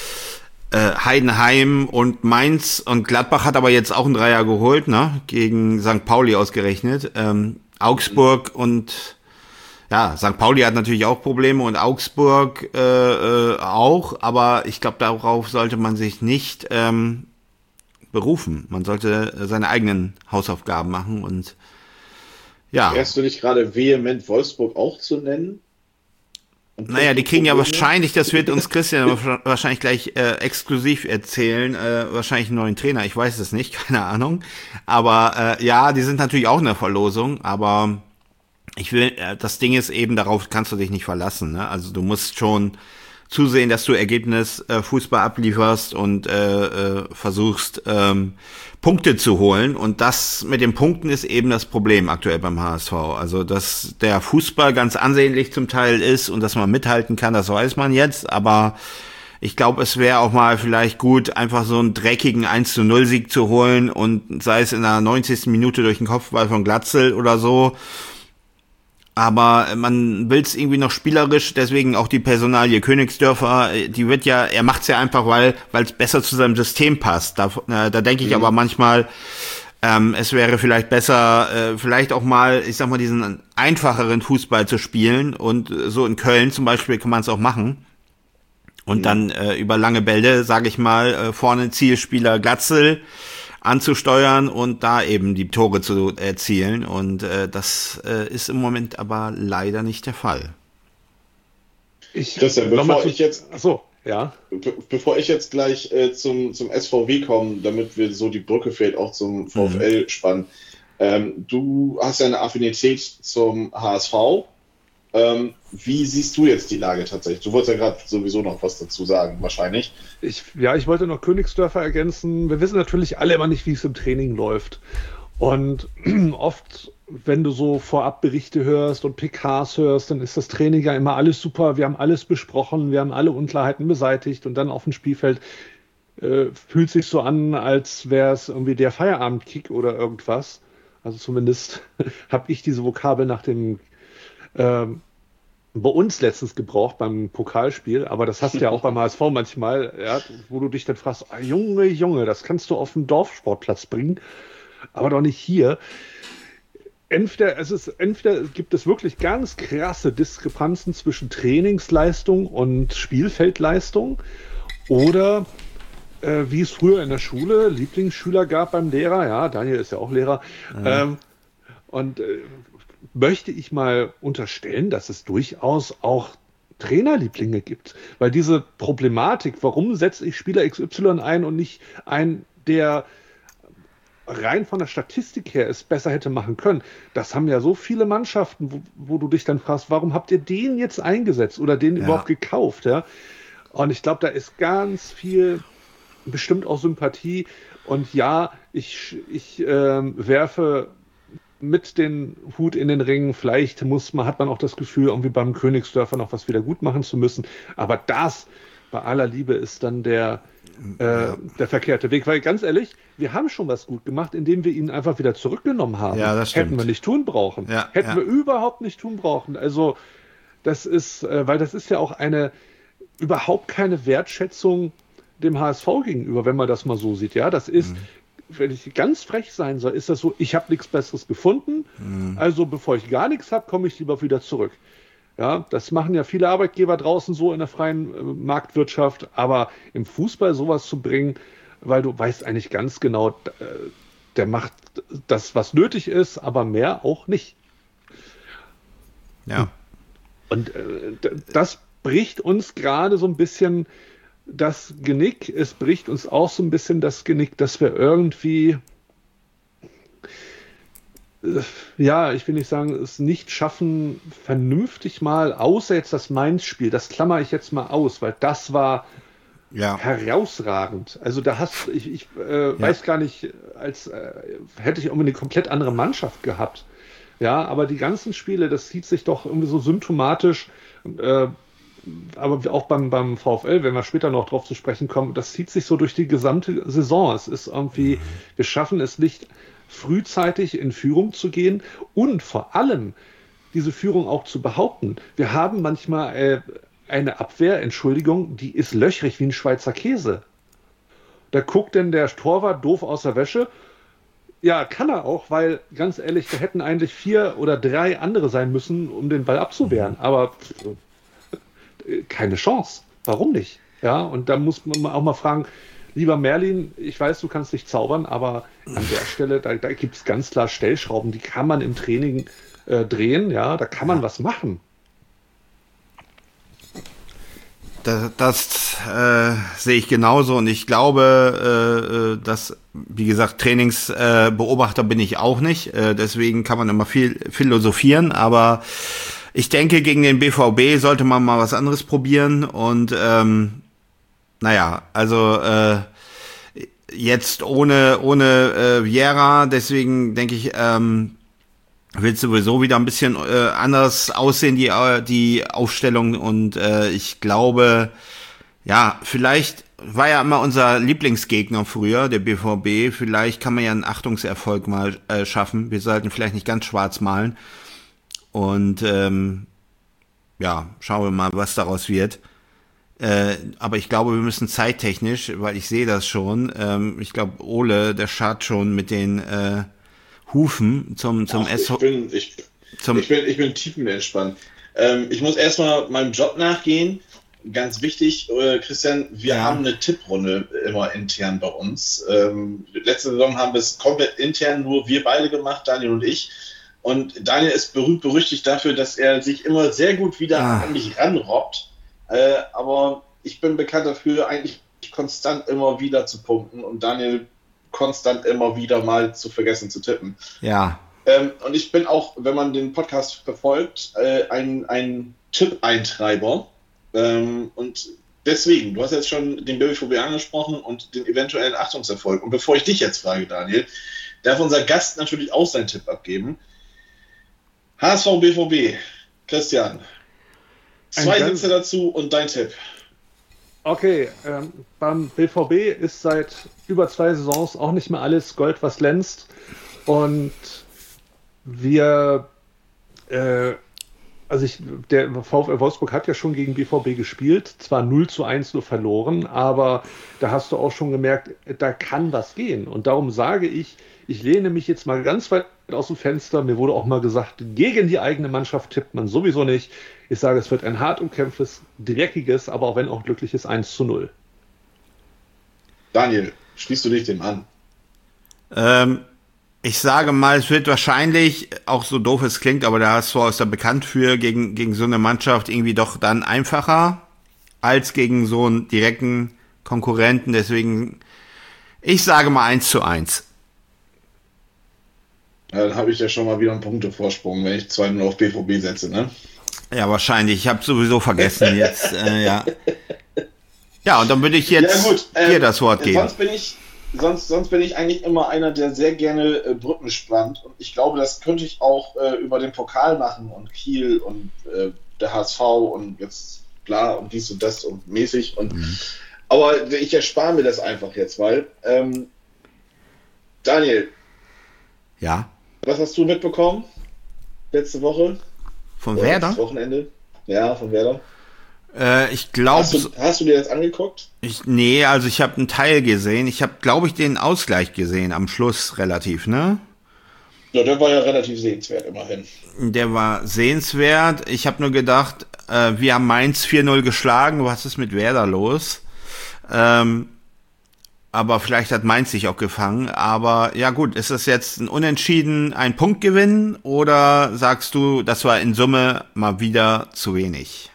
S2: Heidenheim und Mainz und Gladbach hat aber jetzt auch einen Dreier geholt, ne, gegen Sankt Pauli ausgerechnet. Ähm, Augsburg und ja, Sankt Pauli hat natürlich auch Probleme und Augsburg äh, äh, auch, aber ich glaube, darauf sollte man sich nicht ähm, berufen. Man sollte seine eigenen Hausaufgaben machen und ja.
S3: Erst will ich gerade vehement Wolfsburg auch zu nennen.
S2: Naja, die kriegen ja wahrscheinlich, das wird uns Christian wahrscheinlich gleich äh, exklusiv erzählen, äh, wahrscheinlich einen neuen Trainer, ich weiß es nicht, keine Ahnung. Aber äh, ja, die sind natürlich auch in der Verlosung, aber ich will, äh, das Ding ist eben, darauf kannst du dich nicht verlassen, ne? Also du musst schon zusehen, dass du Ergebnis äh, Fußball ablieferst und äh, äh, versuchst, ähm, Punkte zu holen. Und das mit den Punkten ist eben das Problem aktuell beim H S V. Also, dass der Fußball ganz ansehnlich zum Teil ist und dass man mithalten kann, das weiß man jetzt. Aber ich glaube, es wäre auch mal vielleicht gut, einfach so einen dreckigen eins zu null Sieg zu holen und sei es in der neunzigsten Minute durch den Kopfball von Glatzel oder so. Aber man will es irgendwie noch spielerisch, deswegen auch die Personalie Königsdörfer, die wird ja, er macht's ja einfach, weil weil es besser zu seinem System passt. Da, äh, da denke ich mhm. aber manchmal, ähm, es wäre vielleicht besser, äh, vielleicht auch mal, ich sag mal, diesen einfacheren Fußball zu spielen. Und so in Köln zum Beispiel kann man es auch machen. Und mhm. dann äh, über lange Bälle, sage ich mal, äh, vorne Zielspieler Glatzel anzusteuern und da eben die Tore zu erzielen. Und äh, das äh, ist im Moment aber leider nicht der Fall.
S3: Ich, Christian, bevor ich jetzt,
S4: ach so, ja.
S3: be bevor ich jetzt gleich äh, zum, zum S V W komme, damit wir so die Brücke fehlt auch zum VfL mhm. spannen. Ähm, du hast ja eine Affinität zum H S V. Ähm, wie siehst du jetzt die Lage tatsächlich? Du wolltest ja gerade sowieso noch was dazu sagen, wahrscheinlich.
S4: Ich, ja, ich wollte noch Königsdörfer ergänzen. Wir wissen natürlich alle immer nicht, wie es im Training läuft. Und oft, wenn du so Vorabberichte hörst und P Ks hörst, dann ist das Training ja immer alles super. Wir haben alles besprochen, wir haben alle Unklarheiten beseitigt und dann auf dem Spielfeld äh, fühlt sich so an, als wäre es irgendwie der Feierabendkick oder irgendwas. Also zumindest habe ich diese Vokabel nach dem Ähm, bei uns letztens gebraucht beim Pokalspiel, aber das hast du ja auch beim H S V manchmal, ja, wo du dich dann fragst, ah, Junge, Junge, das kannst du auf dem Dorfsportplatz bringen, aber doch nicht hier. entweder, es ist, entweder gibt es wirklich ganz krasse Diskrepanzen zwischen Trainingsleistung und Spielfeldleistung oder äh, wie es früher in der Schule Lieblingsschüler gab beim Lehrer, ja, Daniel ist ja auch Lehrer, ja. Ähm, und äh, möchte ich mal unterstellen, dass es durchaus auch Trainerlieblinge gibt, weil diese Problematik, warum setze ich Spieler X Y ein und nicht ein, der rein von der Statistik her es besser hätte machen können. Das haben ja so viele Mannschaften, wo, wo du dich dann fragst, warum habt ihr den jetzt eingesetzt oder den ja. überhaupt gekauft? Ja? Und ich glaube, da ist ganz viel, bestimmt auch Sympathie. Und ja, ich, ich ähm, werfe mit den Hut in den Ring. Vielleicht muss man, hat man auch das Gefühl, irgendwie beim Königsdörfer noch was wieder gut machen zu müssen. Aber das, bei aller Liebe, ist dann der Äh, ja. der verkehrte Weg, weil ganz ehrlich, wir haben schon was gut gemacht, indem wir ihn einfach wieder zurückgenommen haben.
S2: Ja, das stimmt.
S4: Hätten wir nicht tun brauchen.
S2: Ja,
S4: Hätten
S2: ja.
S4: wir überhaupt nicht tun brauchen. Also das ist, äh, weil das ist ja auch eine überhaupt keine Wertschätzung dem H S V gegenüber, wenn man das mal so sieht. Ja, das ist, mhm. wenn ich ganz frech sein soll, ist das so, ich habe nichts Besseres gefunden, mhm. also bevor ich gar nichts habe, komme ich lieber wieder zurück. Ja, das machen ja viele Arbeitgeber draußen so in der freien äh, Marktwirtschaft, aber im Fußball sowas zu bringen, weil du weißt eigentlich ganz genau, äh, der macht das, was nötig ist, aber mehr auch nicht.
S2: Ja.
S4: Und äh, das bricht uns gerade so ein bisschen das Genick. Es bricht uns auch so ein bisschen das Genick, dass wir irgendwie ja, ich will nicht sagen, es nicht schaffen, vernünftig mal, außer jetzt das Mainz-Spiel, das klammer ich jetzt mal aus, weil das war ja. herausragend. Also da hast ich, ich äh, ja. weiß gar nicht, als äh, hätte ich irgendwie eine komplett andere Mannschaft gehabt. Ja, aber die ganzen Spiele, das zieht sich doch irgendwie so symptomatisch, äh, aber auch beim, beim VfL, wenn wir später noch drauf zu sprechen kommen, das zieht sich so durch die gesamte Saison. Es ist irgendwie, mhm. wir schaffen es nicht, frühzeitig in Führung zu gehen und vor allem diese Führung auch zu behaupten. Wir haben manchmal äh, eine Abwehr, Entschuldigung, die ist löchrig wie ein Schweizer Käse. Da guckt denn der Torwart doof aus der Wäsche. Ja, kann er auch, weil ganz ehrlich, da hätten eigentlich vier oder drei andere sein müssen, um den Ball abzuwehren. Aber äh, keine Chance. Warum nicht? Ja, und da muss man auch mal fragen, lieber Merlin, ich weiß, du kannst nicht zaubern, aber an der Stelle, da, da gibt es ganz klar Stellschrauben, die kann man im Training äh, drehen, ja, da kann man was machen.
S2: Das, das äh, sehe ich genauso und ich glaube, äh, dass, wie gesagt, Trainingsbeobachter äh, bin ich auch nicht, äh, deswegen kann man immer viel philosophieren, aber ich denke, gegen den B V B sollte man mal was anderes probieren und ähm, naja, also äh, jetzt ohne ohne äh, Viera, deswegen denke ich, ähm, wird sowieso wieder ein bisschen äh, anders aussehen, die die Aufstellung und äh, ich glaube, ja, vielleicht war ja immer unser Lieblingsgegner früher, der B V B, vielleicht kann man ja einen Achtungserfolg mal äh, schaffen, wir sollten vielleicht nicht ganz schwarz malen und ähm, ja, schauen wir mal, was daraus wird. Äh, aber ich glaube, wir müssen zeittechnisch, weil ich sehe das schon, ähm, ich glaube, Ole, der schart schon mit den äh, Hufen zum, zum
S3: Ach,
S2: S V.
S3: Ich bin, ich,
S2: zum
S3: ich bin, ich bin tiefenentspannt. Ähm, ich muss erstmal meinem Job nachgehen. Ganz wichtig, äh, Christian, wir
S2: Ja.
S3: haben eine Tipprunde immer intern bei uns. Ähm, letzte Saison haben wir es komplett intern nur wir beide gemacht, Daniel und ich. Und Daniel ist berühmt berüchtigt dafür, dass er sich immer sehr gut wieder
S2: Ah.
S3: an mich ranrobbt. Äh, aber ich bin bekannt dafür, eigentlich konstant immer wieder zu punkten und Daniel konstant immer wieder mal zu vergessen zu tippen.
S2: Ja.
S3: Ähm, und ich bin auch, wenn man den Podcast verfolgt, äh, ein, ein Tipp-Eintreiber. Ähm, und deswegen, du hast jetzt schon den B V B angesprochen und den eventuellen Achtungserfolg. Und bevor ich dich jetzt frage, Daniel, darf unser Gast natürlich auch seinen Tipp abgeben. H S V B V B, Christian. Zwei
S4: Ein
S3: Sätze dazu und dein Tipp.
S4: Okay, ähm, beim B V B ist seit über zwei Saisons auch nicht mehr alles Gold, was glänzt. Und wir, äh, also ich, der VfL Wolfsburg hat ja schon gegen B V B gespielt, zwar null zu eins nur verloren, aber da hast du auch schon gemerkt, da kann was gehen. Und darum sage ich, ich lehne mich jetzt mal ganz weit aus dem Fenster. Mir wurde auch mal gesagt, gegen die eigene Mannschaft tippt man sowieso nicht. Ich sage, es wird ein hart umkämpftes, dreckiges, aber auch wenn auch glückliches eins zu null.
S3: Daniel, schließt du dich dem an?
S2: Ähm, ich sage mal, es wird wahrscheinlich, auch so doof es klingt, aber der H S V ist da bekannt für, gegen, gegen so eine Mannschaft irgendwie doch dann einfacher als gegen so einen direkten Konkurrenten. Deswegen, ich sage mal eins zu eins.
S3: Ja, dann habe ich ja schon mal wieder einen Punktevorsprung, wenn ich zwei null auf B V B setze, ne?
S2: Ja, wahrscheinlich. Ich habe sowieso vergessen jetzt. Äh, ja. ja, und dann würde ich jetzt
S3: ja, gut, ähm,
S2: dir das Wort geben.
S3: Sonst bin ich, sonst, sonst bin ich eigentlich immer einer, der sehr gerne äh, Brücken spannt. Und ich glaube, das könnte ich auch äh, über den Pokal machen und Kiel und äh, der H S V und jetzt bla und dies und das und mäßig. Und mhm. Aber ich erspare mir das einfach jetzt, weil ähm, Daniel.
S2: Ja.
S3: Was hast du mitbekommen letzte Woche?
S2: Von Oder Werder?
S3: Das Wochenende? Ja, von Werder.
S2: Äh, ich glaube.
S3: Hast du, hast du dir das angeguckt?
S2: Ich, nee, also ich habe einen Teil gesehen. Ich habe, glaube ich, den Ausgleich gesehen am Schluss relativ, ne?
S3: Ja, der war ja relativ sehenswert immerhin.
S2: Der war sehenswert. Ich habe nur gedacht, äh, wir haben Mainz vier null geschlagen. Was ist mit Werder los? Ähm, aber vielleicht hat Mainz sich auch gefangen. Aber ja gut, ist das jetzt ein Unentschieden, ein Punktgewinn oder sagst du, das war in Summe mal wieder zu wenig?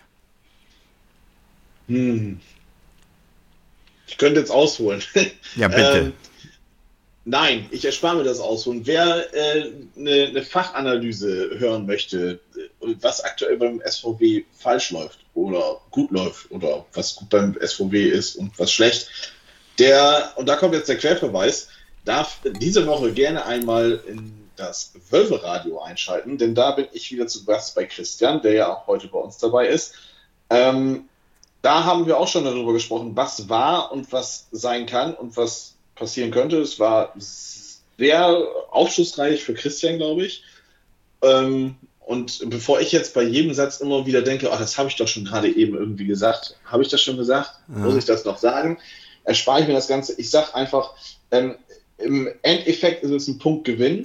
S3: Hm. Ich könnte jetzt ausholen.
S2: Ja, bitte.
S3: ähm, nein, ich erspare mir das Ausholen. Wer äh, eine, eine Fachanalyse hören möchte, was aktuell beim S V W falsch läuft oder gut läuft oder was gut beim S V W ist und was schlecht, der, und da kommt jetzt der Querverweis, darf diese Woche gerne einmal in das Wölfe-Radio einschalten, denn da bin ich wieder zu Gast bei Christian, der ja auch heute bei uns dabei ist. Ähm, da haben wir auch schon darüber gesprochen, was war und was sein kann und was passieren könnte. Es war sehr aufschlussreich für Christian, glaube ich. Ähm, und bevor ich jetzt bei jedem Satz immer wieder denke, oh, das habe ich doch schon gerade eben irgendwie gesagt, habe ich das schon gesagt? Ja. Muss ich das noch sagen? Erspare ich mir das Ganze. Ich sage einfach, ähm, im Endeffekt ist es ein Punktgewinn.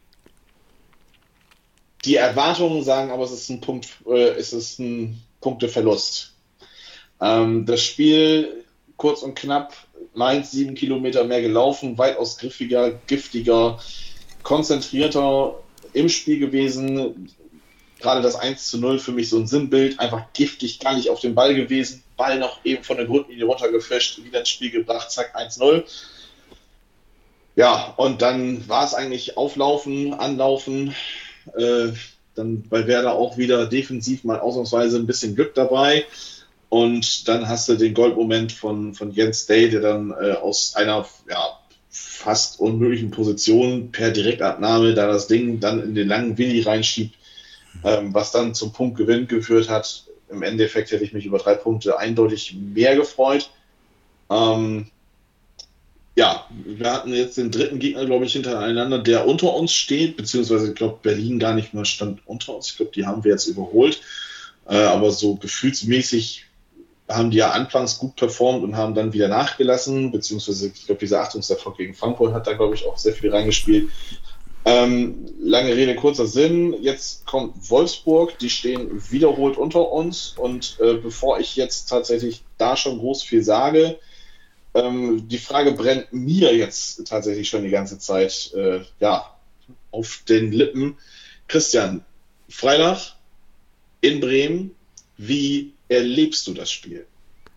S3: Die Erwartungen sagen aber, es ist ein Punkt, äh, es ist ein Punkteverlust. Ähm, das Spiel, kurz und knapp, Mainz sieben Kilometer mehr gelaufen, weitaus griffiger, giftiger, konzentrierter im Spiel gewesen. Gerade das eins zu null für mich so ein Sinnbild, einfach giftig, gar nicht auf den Ball gewesen, Ball noch eben von der Grundlinie runtergefischt, wieder ins Spiel gebracht, zack, eins null. Ja, und dann war es eigentlich Auflaufen, Anlaufen, äh, dann bei Werder auch wieder defensiv mal ausnahmsweise ein bisschen Glück dabei. Und dann hast du den Goldmoment von, von Jens Day, der dann äh, aus einer ja, fast unmöglichen Position per Direktabnahme da das Ding dann in den langen Willi reinschiebt, ähm, was dann zum Punktgewinn geführt hat. Im Endeffekt hätte ich mich über drei Punkte eindeutig mehr gefreut. Ähm, ja, wir hatten jetzt den dritten Gegner, glaube ich, hintereinander, der unter uns steht, beziehungsweise ich glaube, Berlin gar nicht mehr stand unter uns. Ich glaube, die haben wir jetzt überholt. Äh, aber so gefühlsmäßig haben die ja anfangs gut performt und haben dann wieder nachgelassen, beziehungsweise ich glaube, dieser Achtungserfolg gegen Frankfurt hat da, glaube ich, auch sehr viel reingespielt. Ähm, lange Rede, kurzer Sinn. Jetzt kommt Wolfsburg, die stehen wiederholt unter uns und äh, bevor ich jetzt tatsächlich da schon groß viel sage, ähm, die Frage brennt mir jetzt tatsächlich schon die ganze Zeit äh, ja, auf den Lippen. Christian, Freitag in Bremen, wie erlebst du das Spiel?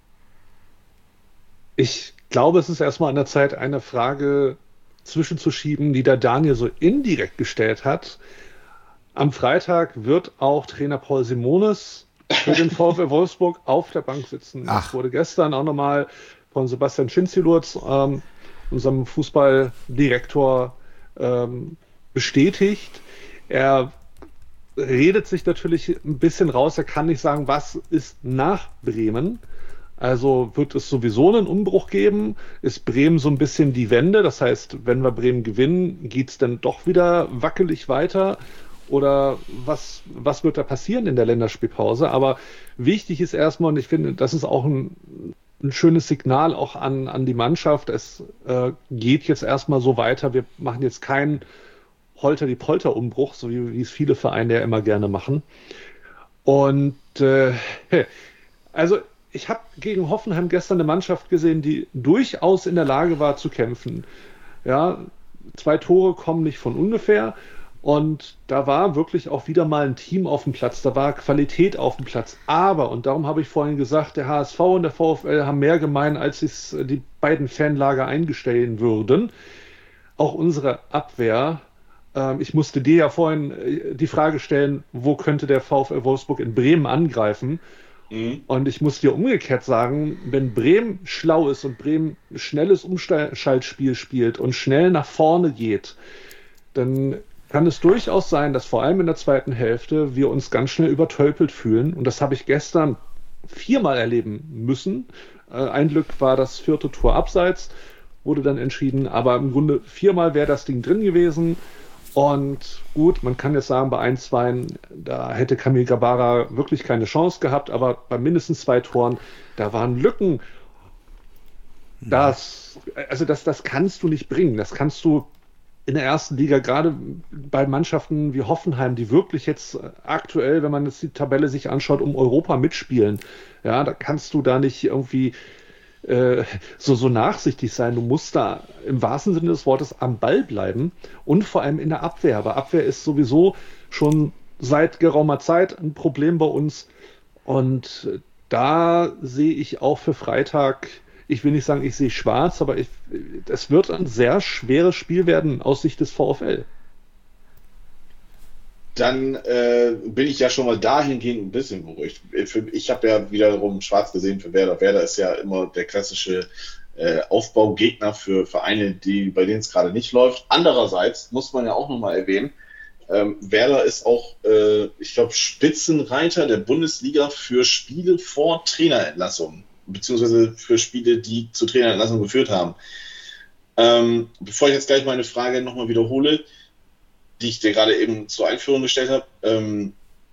S4: Ich glaube, es ist erstmal an der Zeit, eine Frage zwischenzuschieben, die der Daniel so indirekt gestellt hat. Am Freitag wird auch Trainer Paul Simonis für den VfL Wolfsburg auf der Bank sitzen. Ach. Das wurde gestern auch nochmal von Sebastian Schinzilurz, ähm, unserem Fußballdirektor, ähm, bestätigt. Er redet sich natürlich ein bisschen raus, er kann nicht sagen, was ist nach Bremen. Also wird es sowieso einen Umbruch geben? Ist Bremen so ein bisschen die Wende? Das heißt, wenn wir Bremen gewinnen, geht es dann doch wieder wackelig weiter? Oder was, was wird da passieren in der Länderspielpause? Aber wichtig ist erstmal, und ich finde, das ist auch ein, ein schönes Signal auch an, an die Mannschaft, es äh, geht jetzt erstmal so weiter, wir machen jetzt keinen Holter-die-Polter-Umbruch, so wie, wie es viele Vereine ja immer gerne machen. Und äh, also ich habe gegen Hoffenheim gestern eine Mannschaft gesehen, die durchaus in der Lage war zu kämpfen. Ja, zwei Tore kommen nicht von ungefähr. Und da war wirklich auch wieder mal ein Team auf dem Platz, da war Qualität auf dem Platz. Aber, und darum habe ich vorhin gesagt, der H S V und der VfL haben mehr gemein, als es die beiden Fanlager eingestellen würden. Auch unsere Abwehr, ähm, ich musste dir ja vorhin äh, die Frage stellen, wo könnte der VfL Wolfsburg in Bremen angreifen? Mhm. Und ich muss dir umgekehrt sagen, wenn Bremen schlau ist und Bremen schnelles Umschaltspiel spielt und schnell nach vorne geht, dann kann es durchaus sein, dass vor allem in der zweiten Hälfte wir uns ganz schnell übertölpelt fühlen. Und das habe ich gestern viermal erleben müssen. Äh, ein Glück war das vierte Tor abseits, wurde dann entschieden. Aber im Grunde viermal wäre das Ding drin gewesen. Und gut, man kann jetzt sagen, bei ein, zwei, da hätte Kamil Gabara wirklich keine Chance gehabt. Aber bei mindestens zwei Toren, da waren Lücken. Das, also das, das kannst du nicht bringen. Das kannst du in der ersten Liga, gerade bei Mannschaften wie Hoffenheim, die wirklich jetzt aktuell, wenn man jetzt die Tabelle sich anschaut, um Europa mitspielen, ja, da kannst du da nicht irgendwie äh, so, so nachsichtig sein. Du musst da im wahrsten Sinne des Wortes am Ball bleiben und vor allem in der Abwehr. Aber Abwehr ist sowieso schon seit geraumer Zeit ein Problem bei uns. Und da sehe ich auch für Freitag, ich will nicht sagen, ich sehe schwarz, aber es wird ein sehr schweres Spiel werden aus Sicht des VfL.
S3: Dann äh, bin ich ja schon mal dahingehend ein bisschen beruhigt. Ich habe ja wiederum schwarz gesehen für Werder. Werder ist ja immer der klassische äh, Aufbaugegner für Vereine, die, bei denen es gerade nicht läuft. Andererseits muss man ja auch nochmal erwähnen, ähm, Werder ist auch, äh, ich glaube, Spitzenreiter der Bundesliga für Spiele vor Trainerentlassungen, beziehungsweise für Spiele, die zu Trainerentlassungen geführt haben. Ähm, bevor ich jetzt gleich meine Frage nochmal wiederhole, die ich dir gerade eben zur Einführung gestellt habe, ähm,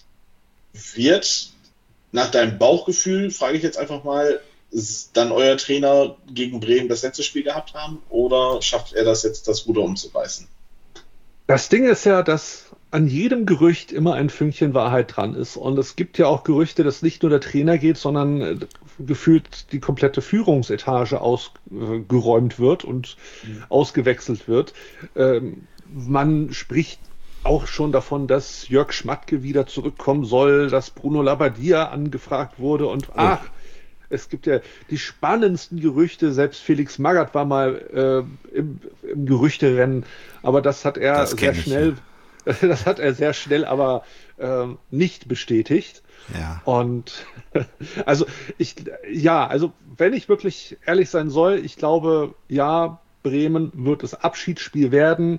S3: wird nach deinem Bauchgefühl, frage ich jetzt einfach mal, dann euer Trainer gegen Bremen das letzte Spiel gehabt haben oder schafft er das jetzt, das Ruder umzureißen?
S4: Das Ding ist ja, dass an jedem Gerücht immer ein Fünkchen Wahrheit dran ist. Und es gibt ja auch Gerüchte, dass nicht nur der Trainer geht, sondern äh, gefühlt die komplette Führungsetage ausgeräumt wird und mhm. ausgewechselt wird. Ähm, man spricht auch schon davon, dass Jörg Schmatke wieder zurückkommen soll, dass Bruno Labbadia angefragt wurde und ach, oh. Es gibt ja die spannendsten Gerüchte, selbst Felix Magath war mal äh, im, im Gerüchterennen, aber das hat er das sehr schnell, ich, ja. das hat er sehr schnell aber äh, nicht bestätigt.
S2: Ja.
S4: Und also ich, ja, also wenn ich wirklich ehrlich sein soll, ich glaube, ja, Bremen wird das Abschiedsspiel werden.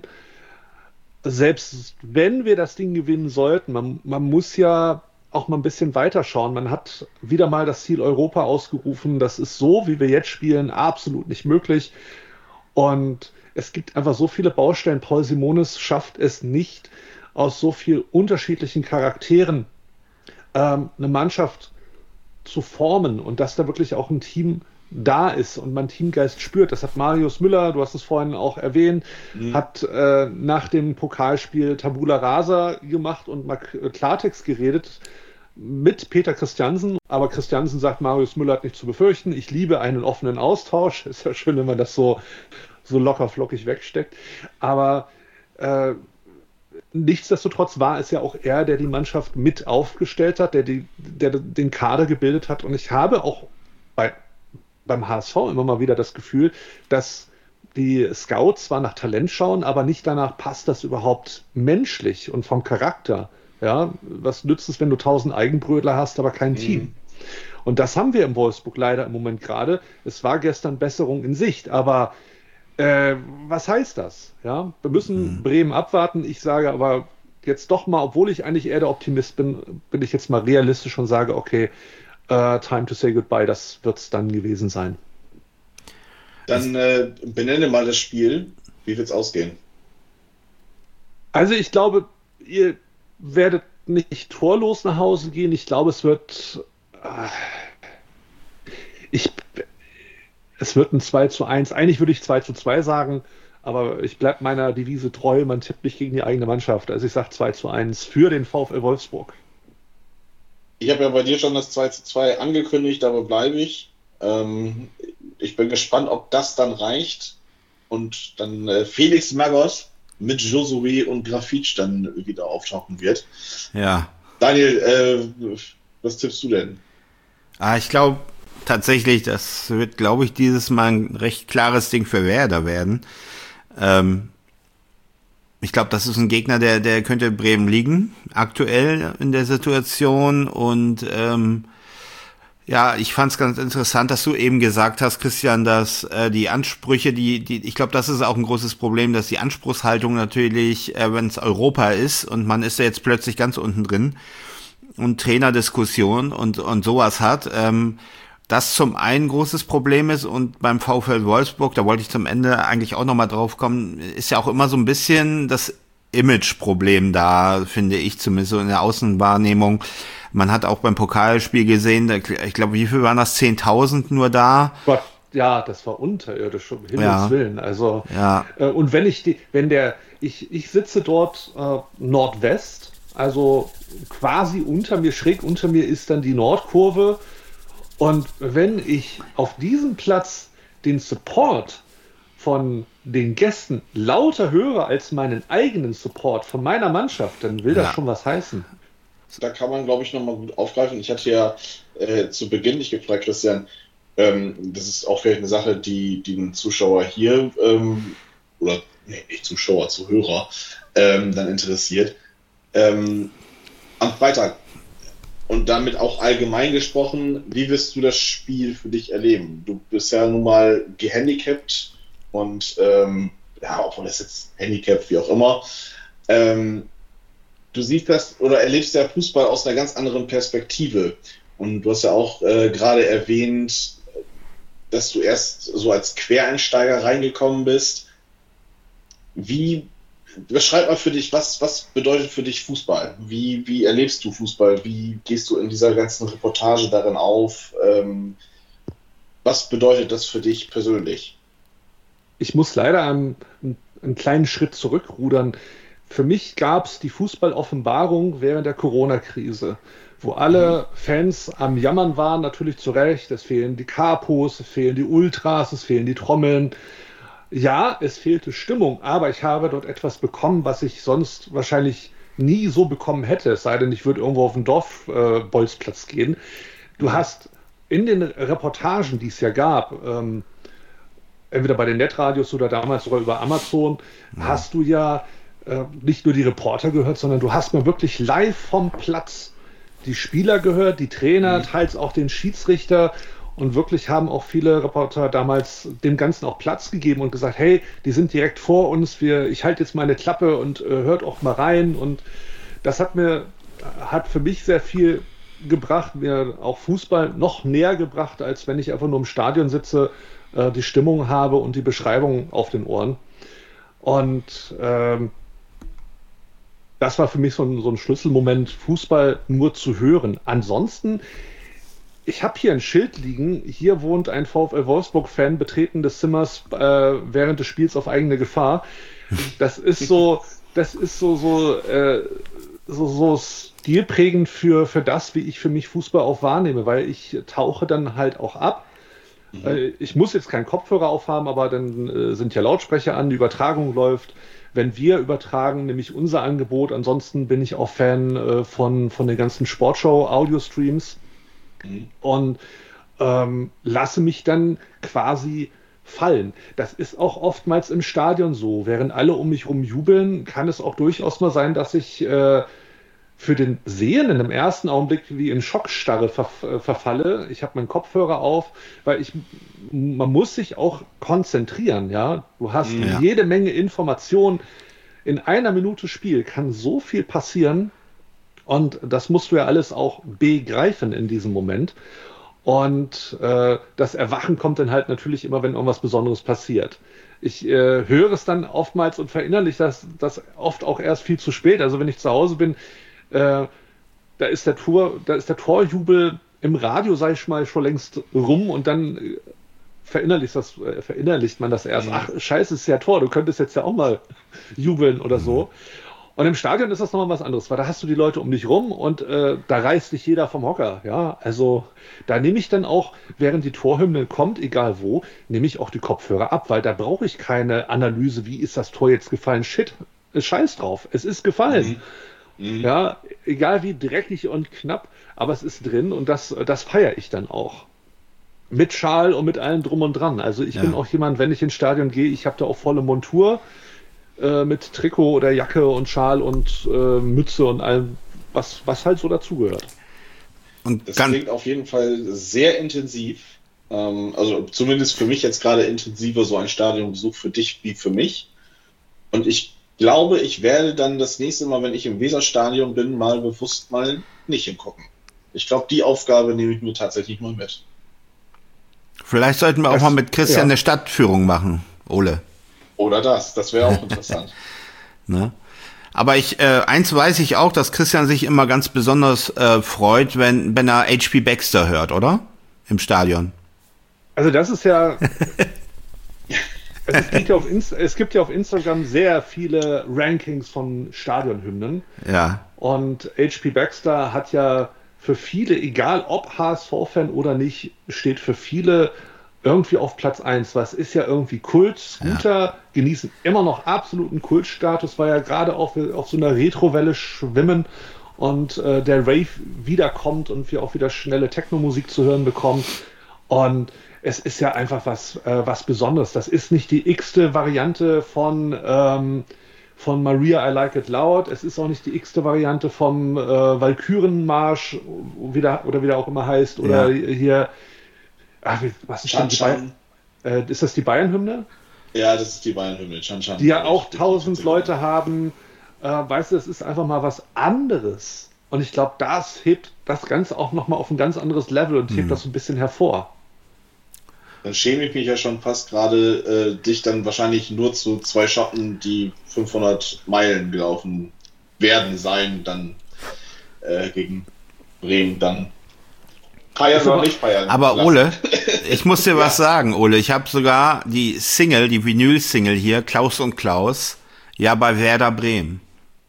S4: Selbst wenn wir das Ding gewinnen sollten, man, man muss ja auch mal ein bisschen weiter schauen. Man hat wieder mal das Ziel Europa ausgerufen. Das ist so, wie wir jetzt spielen, absolut nicht möglich. Und es gibt einfach so viele Baustellen. Paul Simonis schafft es nicht, aus so vielen unterschiedlichen Charakteren ähm, eine Mannschaft zu formen und dass da wirklich auch ein Team da ist und man Teamgeist spürt. Das hat Marius Müller, du hast es vorhin auch erwähnt, mhm. hat äh, nach dem Pokalspiel Tabula Rasa gemacht und mal Klartext geredet mit Peter Christiansen. Aber Christiansen sagt, Marius Müller hat nichts zu befürchten. Ich liebe einen offenen Austausch. Ist ja schön, wenn man das so, so locker flockig wegsteckt. Aber äh, nichtsdestotrotz war es ja auch er, der die Mannschaft mit aufgestellt hat, der, die, der den Kader gebildet hat. Und ich habe auch bei beim H S V immer mal wieder das Gefühl, dass die Scouts zwar nach Talent schauen, aber nicht danach, passt das überhaupt menschlich und vom Charakter. Ja, was nützt es, wenn du tausend Eigenbrötler hast, aber kein mhm. Team? Und das haben wir im Wolfsburg leider im Moment gerade. Es war gestern Besserung in Sicht, aber äh, was heißt das? Ja, wir müssen mhm. Bremen abwarten. Ich sage aber jetzt doch mal, obwohl ich eigentlich eher der Optimist bin, bin ich jetzt mal realistisch und sage, okay, Uh, time to say goodbye, das wird es dann gewesen sein.
S3: Dann äh, benenne mal das Spiel. Wie wird es ausgehen?
S4: Also ich glaube, ihr werdet nicht torlos nach Hause gehen. Ich glaube, es wird äh, ich, es wird ein zwei zu eins. Eigentlich würde ich zwei zu zwei sagen, Aber ich bleibe meiner Devise treu, man tippt nicht gegen die eigene Mannschaft. Also ich sage zwei zu eins für den VfL Wolfsburg.
S3: Ich habe ja bei dir schon das zwei zu zwei angekündigt, dabei bleibe ich. Ähm, ich bin gespannt, ob das dann reicht und dann äh, Felix Magath mit Josué und Grafitsch dann wieder auftauchen wird.
S2: Ja.
S3: Daniel, äh, was tippst du denn?
S2: Ah, ich glaube tatsächlich, das wird, glaube ich, dieses Mal ein recht klares Ding für Werder werden. Ähm, ich glaube, das ist ein Gegner, der, der könnte Bremen liegen, aktuell in der Situation. Und ähm, ja, ich fand es ganz interessant, dass du eben gesagt hast, Christian, dass äh, die Ansprüche, die, die, ich glaube, das ist auch ein großes Problem, dass die Anspruchshaltung natürlich, äh, wenn es Europa ist und man ist ja jetzt plötzlich ganz unten drin und Trainerdiskussion und und sowas hat, ähm, das zum einen großes Problem ist. Und beim VfL Wolfsburg, da wollte ich zum Ende eigentlich auch nochmal drauf kommen, ist ja auch immer so ein bisschen das Image-Problem da, finde ich, zumindest so in der Außenwahrnehmung. Man hat auch beim Pokalspiel gesehen, ich glaube, wie viel waren das? zehntausend nur da?
S4: Gott, ja, das war unterirdisch, um Himmels
S2: Ja.
S4: Willen. Also,
S2: Ja.
S4: äh, und wenn ich die, wenn der, ich, ich sitze dort äh, Nordwest, also quasi unter mir, schräg unter mir ist dann die Nordkurve. Und wenn ich auf diesem Platz den Support von den Gästen lauter höre als meinen eigenen Support von meiner Mannschaft, dann will das
S2: Ja.
S4: schon was heißen.
S3: Da kann man, glaube ich, nochmal gut aufgreifen. Ich hatte ja äh, zu Beginn dich gefragt, Christian, ähm, das ist auch vielleicht eine Sache, die, die den Zuschauer hier, ähm, oder nee, nicht Zuschauer, Zuhörer, ähm, dann interessiert. Ähm, am Freitag und damit auch allgemein gesprochen, wie wirst du das Spiel für dich erleben? Du bist ja nun mal gehandicapt und ähm, ja, obwohl das jetzt Handicap, wie auch immer, ähm, du siehst das oder erlebst ja Fußball aus einer ganz anderen Perspektive. Und du hast ja auch äh, gerade erwähnt, dass du erst so als Quereinsteiger reingekommen bist. Wie, beschreib mal für dich, was, was bedeutet für dich Fußball? Wie, wie erlebst du Fußball? Wie gehst du in dieser ganzen Reportage darin auf? Ähm, was bedeutet das für dich persönlich?
S4: Ich muss leider einen, einen kleinen Schritt zurückrudern. Für mich gab es die Fußballoffenbarung während der Corona-Krise, wo alle Fans am Jammern waren, natürlich zu Recht. Es fehlen die Capos, es fehlen die Ultras, es fehlen die Trommeln. Ja, es fehlte Stimmung, aber ich habe dort etwas bekommen, was ich sonst wahrscheinlich nie so bekommen hätte, es sei denn, ich würde irgendwo auf den Dorfbolzplatz äh, gehen. Du hast in den Reportagen, die es ja gab, ähm, entweder bei den Netradios oder damals sogar über Amazon, ja. hast du ja äh, nicht nur die Reporter gehört, sondern du hast mal wirklich live vom Platz die Spieler gehört, die Trainer, mhm. teils auch den Schiedsrichter. Und wirklich haben auch viele Reporter damals dem Ganzen auch Platz gegeben und gesagt, hey, die sind direkt vor uns, wir, ich halte jetzt meine Klappe und äh, hört auch mal rein. Und das hat mir, hat für mich sehr viel gebracht, mir auch Fußball noch näher gebracht, als wenn ich einfach nur im Stadion sitze, äh, die Stimmung habe und die Beschreibung auf den Ohren. Und ähm, das war für mich so ein, so ein Schlüsselmoment, Fußball nur zu hören. Ansonsten, ich habe hier ein Schild liegen, hier wohnt ein VfL Wolfsburg-Fan, Betreten des Zimmers äh, während des Spiels auf eigene Gefahr. Das ist so, das ist so, so, äh, so, so stilprägend für, für das, wie ich für mich Fußball auch wahrnehme, weil ich tauche dann halt auch ab. Mhm. Äh, ich muss jetzt keinen Kopfhörer aufhaben, aber dann äh, sind ja Lautsprecher an, die Übertragung läuft. Wenn wir übertragen, nämlich unser Angebot, ansonsten bin ich auch Fan äh, von, von den ganzen Sportshow-Audio-Streams. Und ähm, lasse mich dann quasi fallen. Das ist auch oftmals im Stadion so. Während alle um mich herum jubeln, kann es auch durchaus mal sein, dass ich äh, für den Sehenden im ersten Augenblick wie in Schockstarre ver verfalle. Ich habe meinen Kopfhörer auf, weil ich, man muss sich auch konzentrieren. Ja? Du hast ja. jede Menge Informationen. In einer Minute Spiel kann so viel passieren. Und das musst du ja alles auch begreifen in diesem Moment. Und äh, das Erwachen kommt dann halt natürlich immer, wenn irgendwas Besonderes passiert. Ich äh, höre es dann oftmals und verinnerliche das, das oft auch erst viel zu spät. Also wenn ich zu Hause bin, äh, da ist der Tor, da ist der Torjubel im Radio, sag ich mal, schon längst rum und dann äh, verinnerlicht, das, äh, verinnerlicht man das erst. Ach, scheiße, ist ja Tor, du könntest jetzt ja auch mal jubeln oder so. Und im Stadion ist das nochmal was anderes, weil da hast du die Leute um dich rum und äh, da reißt dich jeder vom Hocker. Ja, also da nehme ich dann auch, während die Torhymne kommt, egal wo, nehme ich auch die Kopfhörer ab, weil da brauche ich keine Analyse, wie ist das Tor jetzt gefallen. Shit, scheiß drauf, es ist gefallen. Mhm. Mhm. Ja, egal wie dreckig und knapp, aber es ist drin und das, das feiere ich dann auch. Mit Schal und mit allem drum und dran. Also ich ja. bin auch jemand, wenn ich ins Stadion gehe, ich habe da auch volle Montur, mit Trikot oder Jacke und Schal und äh, Mütze und allem, was, was halt so dazugehört.
S3: Und das klingt auf jeden Fall sehr intensiv. Ähm, also zumindest für mich jetzt gerade intensiver so ein Stadionbesuch für dich wie für mich. Und ich glaube, ich werde dann das nächste Mal, wenn ich im Weserstadion bin, mal bewusst mal nicht hingucken. Ich glaube, die Aufgabe nehme ich mir tatsächlich mal mit.
S2: Vielleicht sollten wir das, auch mal mit Christian ja. eine Stadtführung machen, Ole.
S3: Oder das, das wäre auch interessant.
S2: Ne? Aber ich, äh, eins weiß ich auch, dass Christian sich immer ganz besonders äh, freut, wenn, wenn er H P Baxter hört, oder? Im Stadion.
S4: Also das ist ja, es, gibt ja auf Inst- es gibt ja auf Instagram sehr viele Rankings von Stadionhymnen.
S2: Ja.
S4: Und H P Baxter hat ja für viele, egal ob H S V-Fan oder nicht, steht für viele irgendwie auf Platz eins, was ist ja irgendwie Kult. Scooter ja. genießen immer noch absoluten Kultstatus, weil ja gerade auf, auf so einer Retrowelle schwimmen und äh, der Rave wiederkommt und wir auch wieder schnelle Techno-Musik zu hören bekommen. Und es ist ja einfach was, äh, was Besonderes. Das ist nicht die x-te Variante von, ähm, von Maria I Like It Loud. Es ist auch nicht die x-te Variante vom äh, Walkürenmarsch, wie der, oder wie der auch immer heißt. Oder ja. hier Ach, was ist
S3: Chan,
S4: denn die Bayern? Äh, ist das die Bayern-Hymne?
S3: Ja, das ist die Bayern-Hymne. Chan, Chan.
S4: Die ja auch tausend Leute haben. Äh, weißt du, es ist einfach mal was anderes. Und ich glaube, das hebt das Ganze auch nochmal auf ein ganz anderes Level und hebt hm. das so ein bisschen hervor.
S3: Dann schäme ich mich ja schon fast gerade, äh, dich dann wahrscheinlich nur zu zwei Schotten, die fünfhundert Meilen gelaufen werden, sein, dann äh, gegen Bremen dann. Feiern oder nicht feiern.
S2: Aber lassen. Ole, ich muss dir ja. was sagen, Ole. Ich habe sogar die Single, die Vinyl-Single hier, Klaus und Klaus, ja bei Werder Bremen.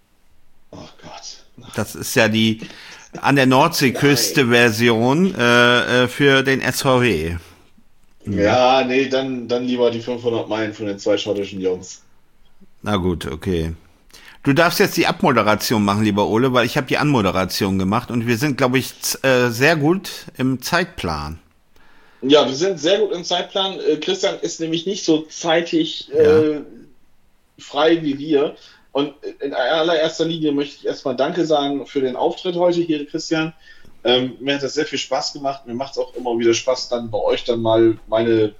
S3: Oh Gott.
S2: Das ist ja die an der Nordseeküste Version äh, für den S V W.
S3: Ja, nee, dann, dann lieber die fünfhundert Meilen von den zwei schottischen Jungs.
S2: Na gut, okay. Du darfst jetzt die Abmoderation machen, lieber Ole, weil ich habe die Anmoderation gemacht und wir sind, glaube ich, z- äh, sehr gut im Zeitplan.
S3: Ja, wir sind sehr gut im Zeitplan. Äh, Christian ist nämlich nicht so zeitig äh, ja. frei wie wir. Und in allererster Linie möchte ich erstmal Danke sagen für den Auftritt heute hier, Christian. Ähm, mir hat das sehr viel Spaß gemacht. Mir macht es auch immer wieder Spaß, dann bei euch dann mal meine,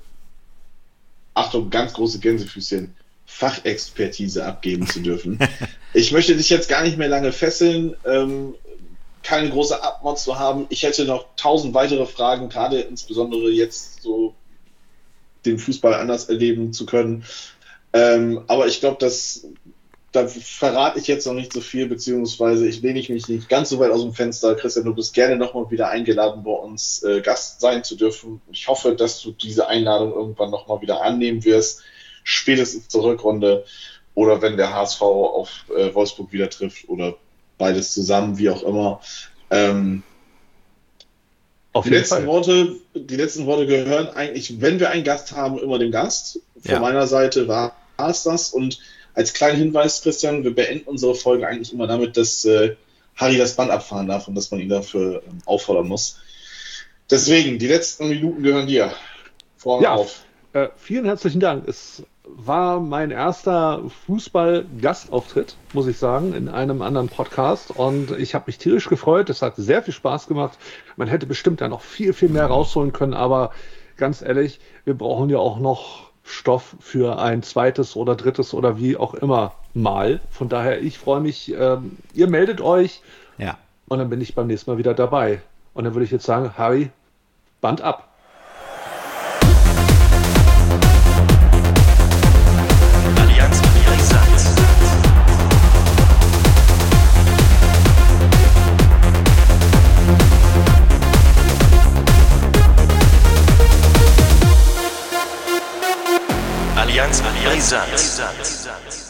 S3: Achtung, ganz große Gänsefüßchen, Fachexpertise abgeben zu dürfen. Ich möchte dich jetzt gar nicht mehr lange fesseln, ähm, keine große Abmod zu haben. Ich hätte noch tausend weitere Fragen, gerade insbesondere jetzt so den Fußball anders erleben zu können. Ähm, aber ich glaube, dass da verrate ich jetzt noch nicht so viel, beziehungsweise ich lehne ich mich nicht ganz so weit aus dem Fenster. Christian, du bist gerne nochmal wieder eingeladen, bei uns äh, Gast sein zu dürfen. Ich hoffe, dass du diese Einladung irgendwann nochmal wieder annehmen wirst, spätestens zur Rückrunde oder wenn der H S V auf äh, Wolfsburg wieder trifft oder beides zusammen, wie auch immer. Ähm, auf die, letzten Worte, die letzten Worte gehören eigentlich, wenn wir einen Gast haben, immer dem Gast. Von ja. meiner Seite war es das. Und als kleinen Hinweis, Christian, wir beenden unsere Folge eigentlich immer damit, dass äh, Harry das Band abfahren darf und dass man ihn dafür ähm, auffordern muss. Deswegen, die letzten Minuten gehören dir. Vorhang
S4: ja,
S3: auf.
S4: Äh, vielen herzlichen Dank. Es war mein erster Fußball-Gastauftritt, muss ich sagen, in einem anderen Podcast. Und ich habe mich tierisch gefreut. Es hat sehr viel Spaß gemacht. Man hätte bestimmt da noch viel, viel mehr rausholen können. Aber ganz ehrlich, wir brauchen ja auch noch Stoff für ein zweites oder drittes oder wie auch immer mal. Von daher, ich freue mich. Ähm, ihr meldet euch.
S2: Ja.
S4: Und dann bin ich beim nächsten Mal wieder dabei. Und dann würde ich jetzt sagen, Harry, Band ab.
S1: Brisant.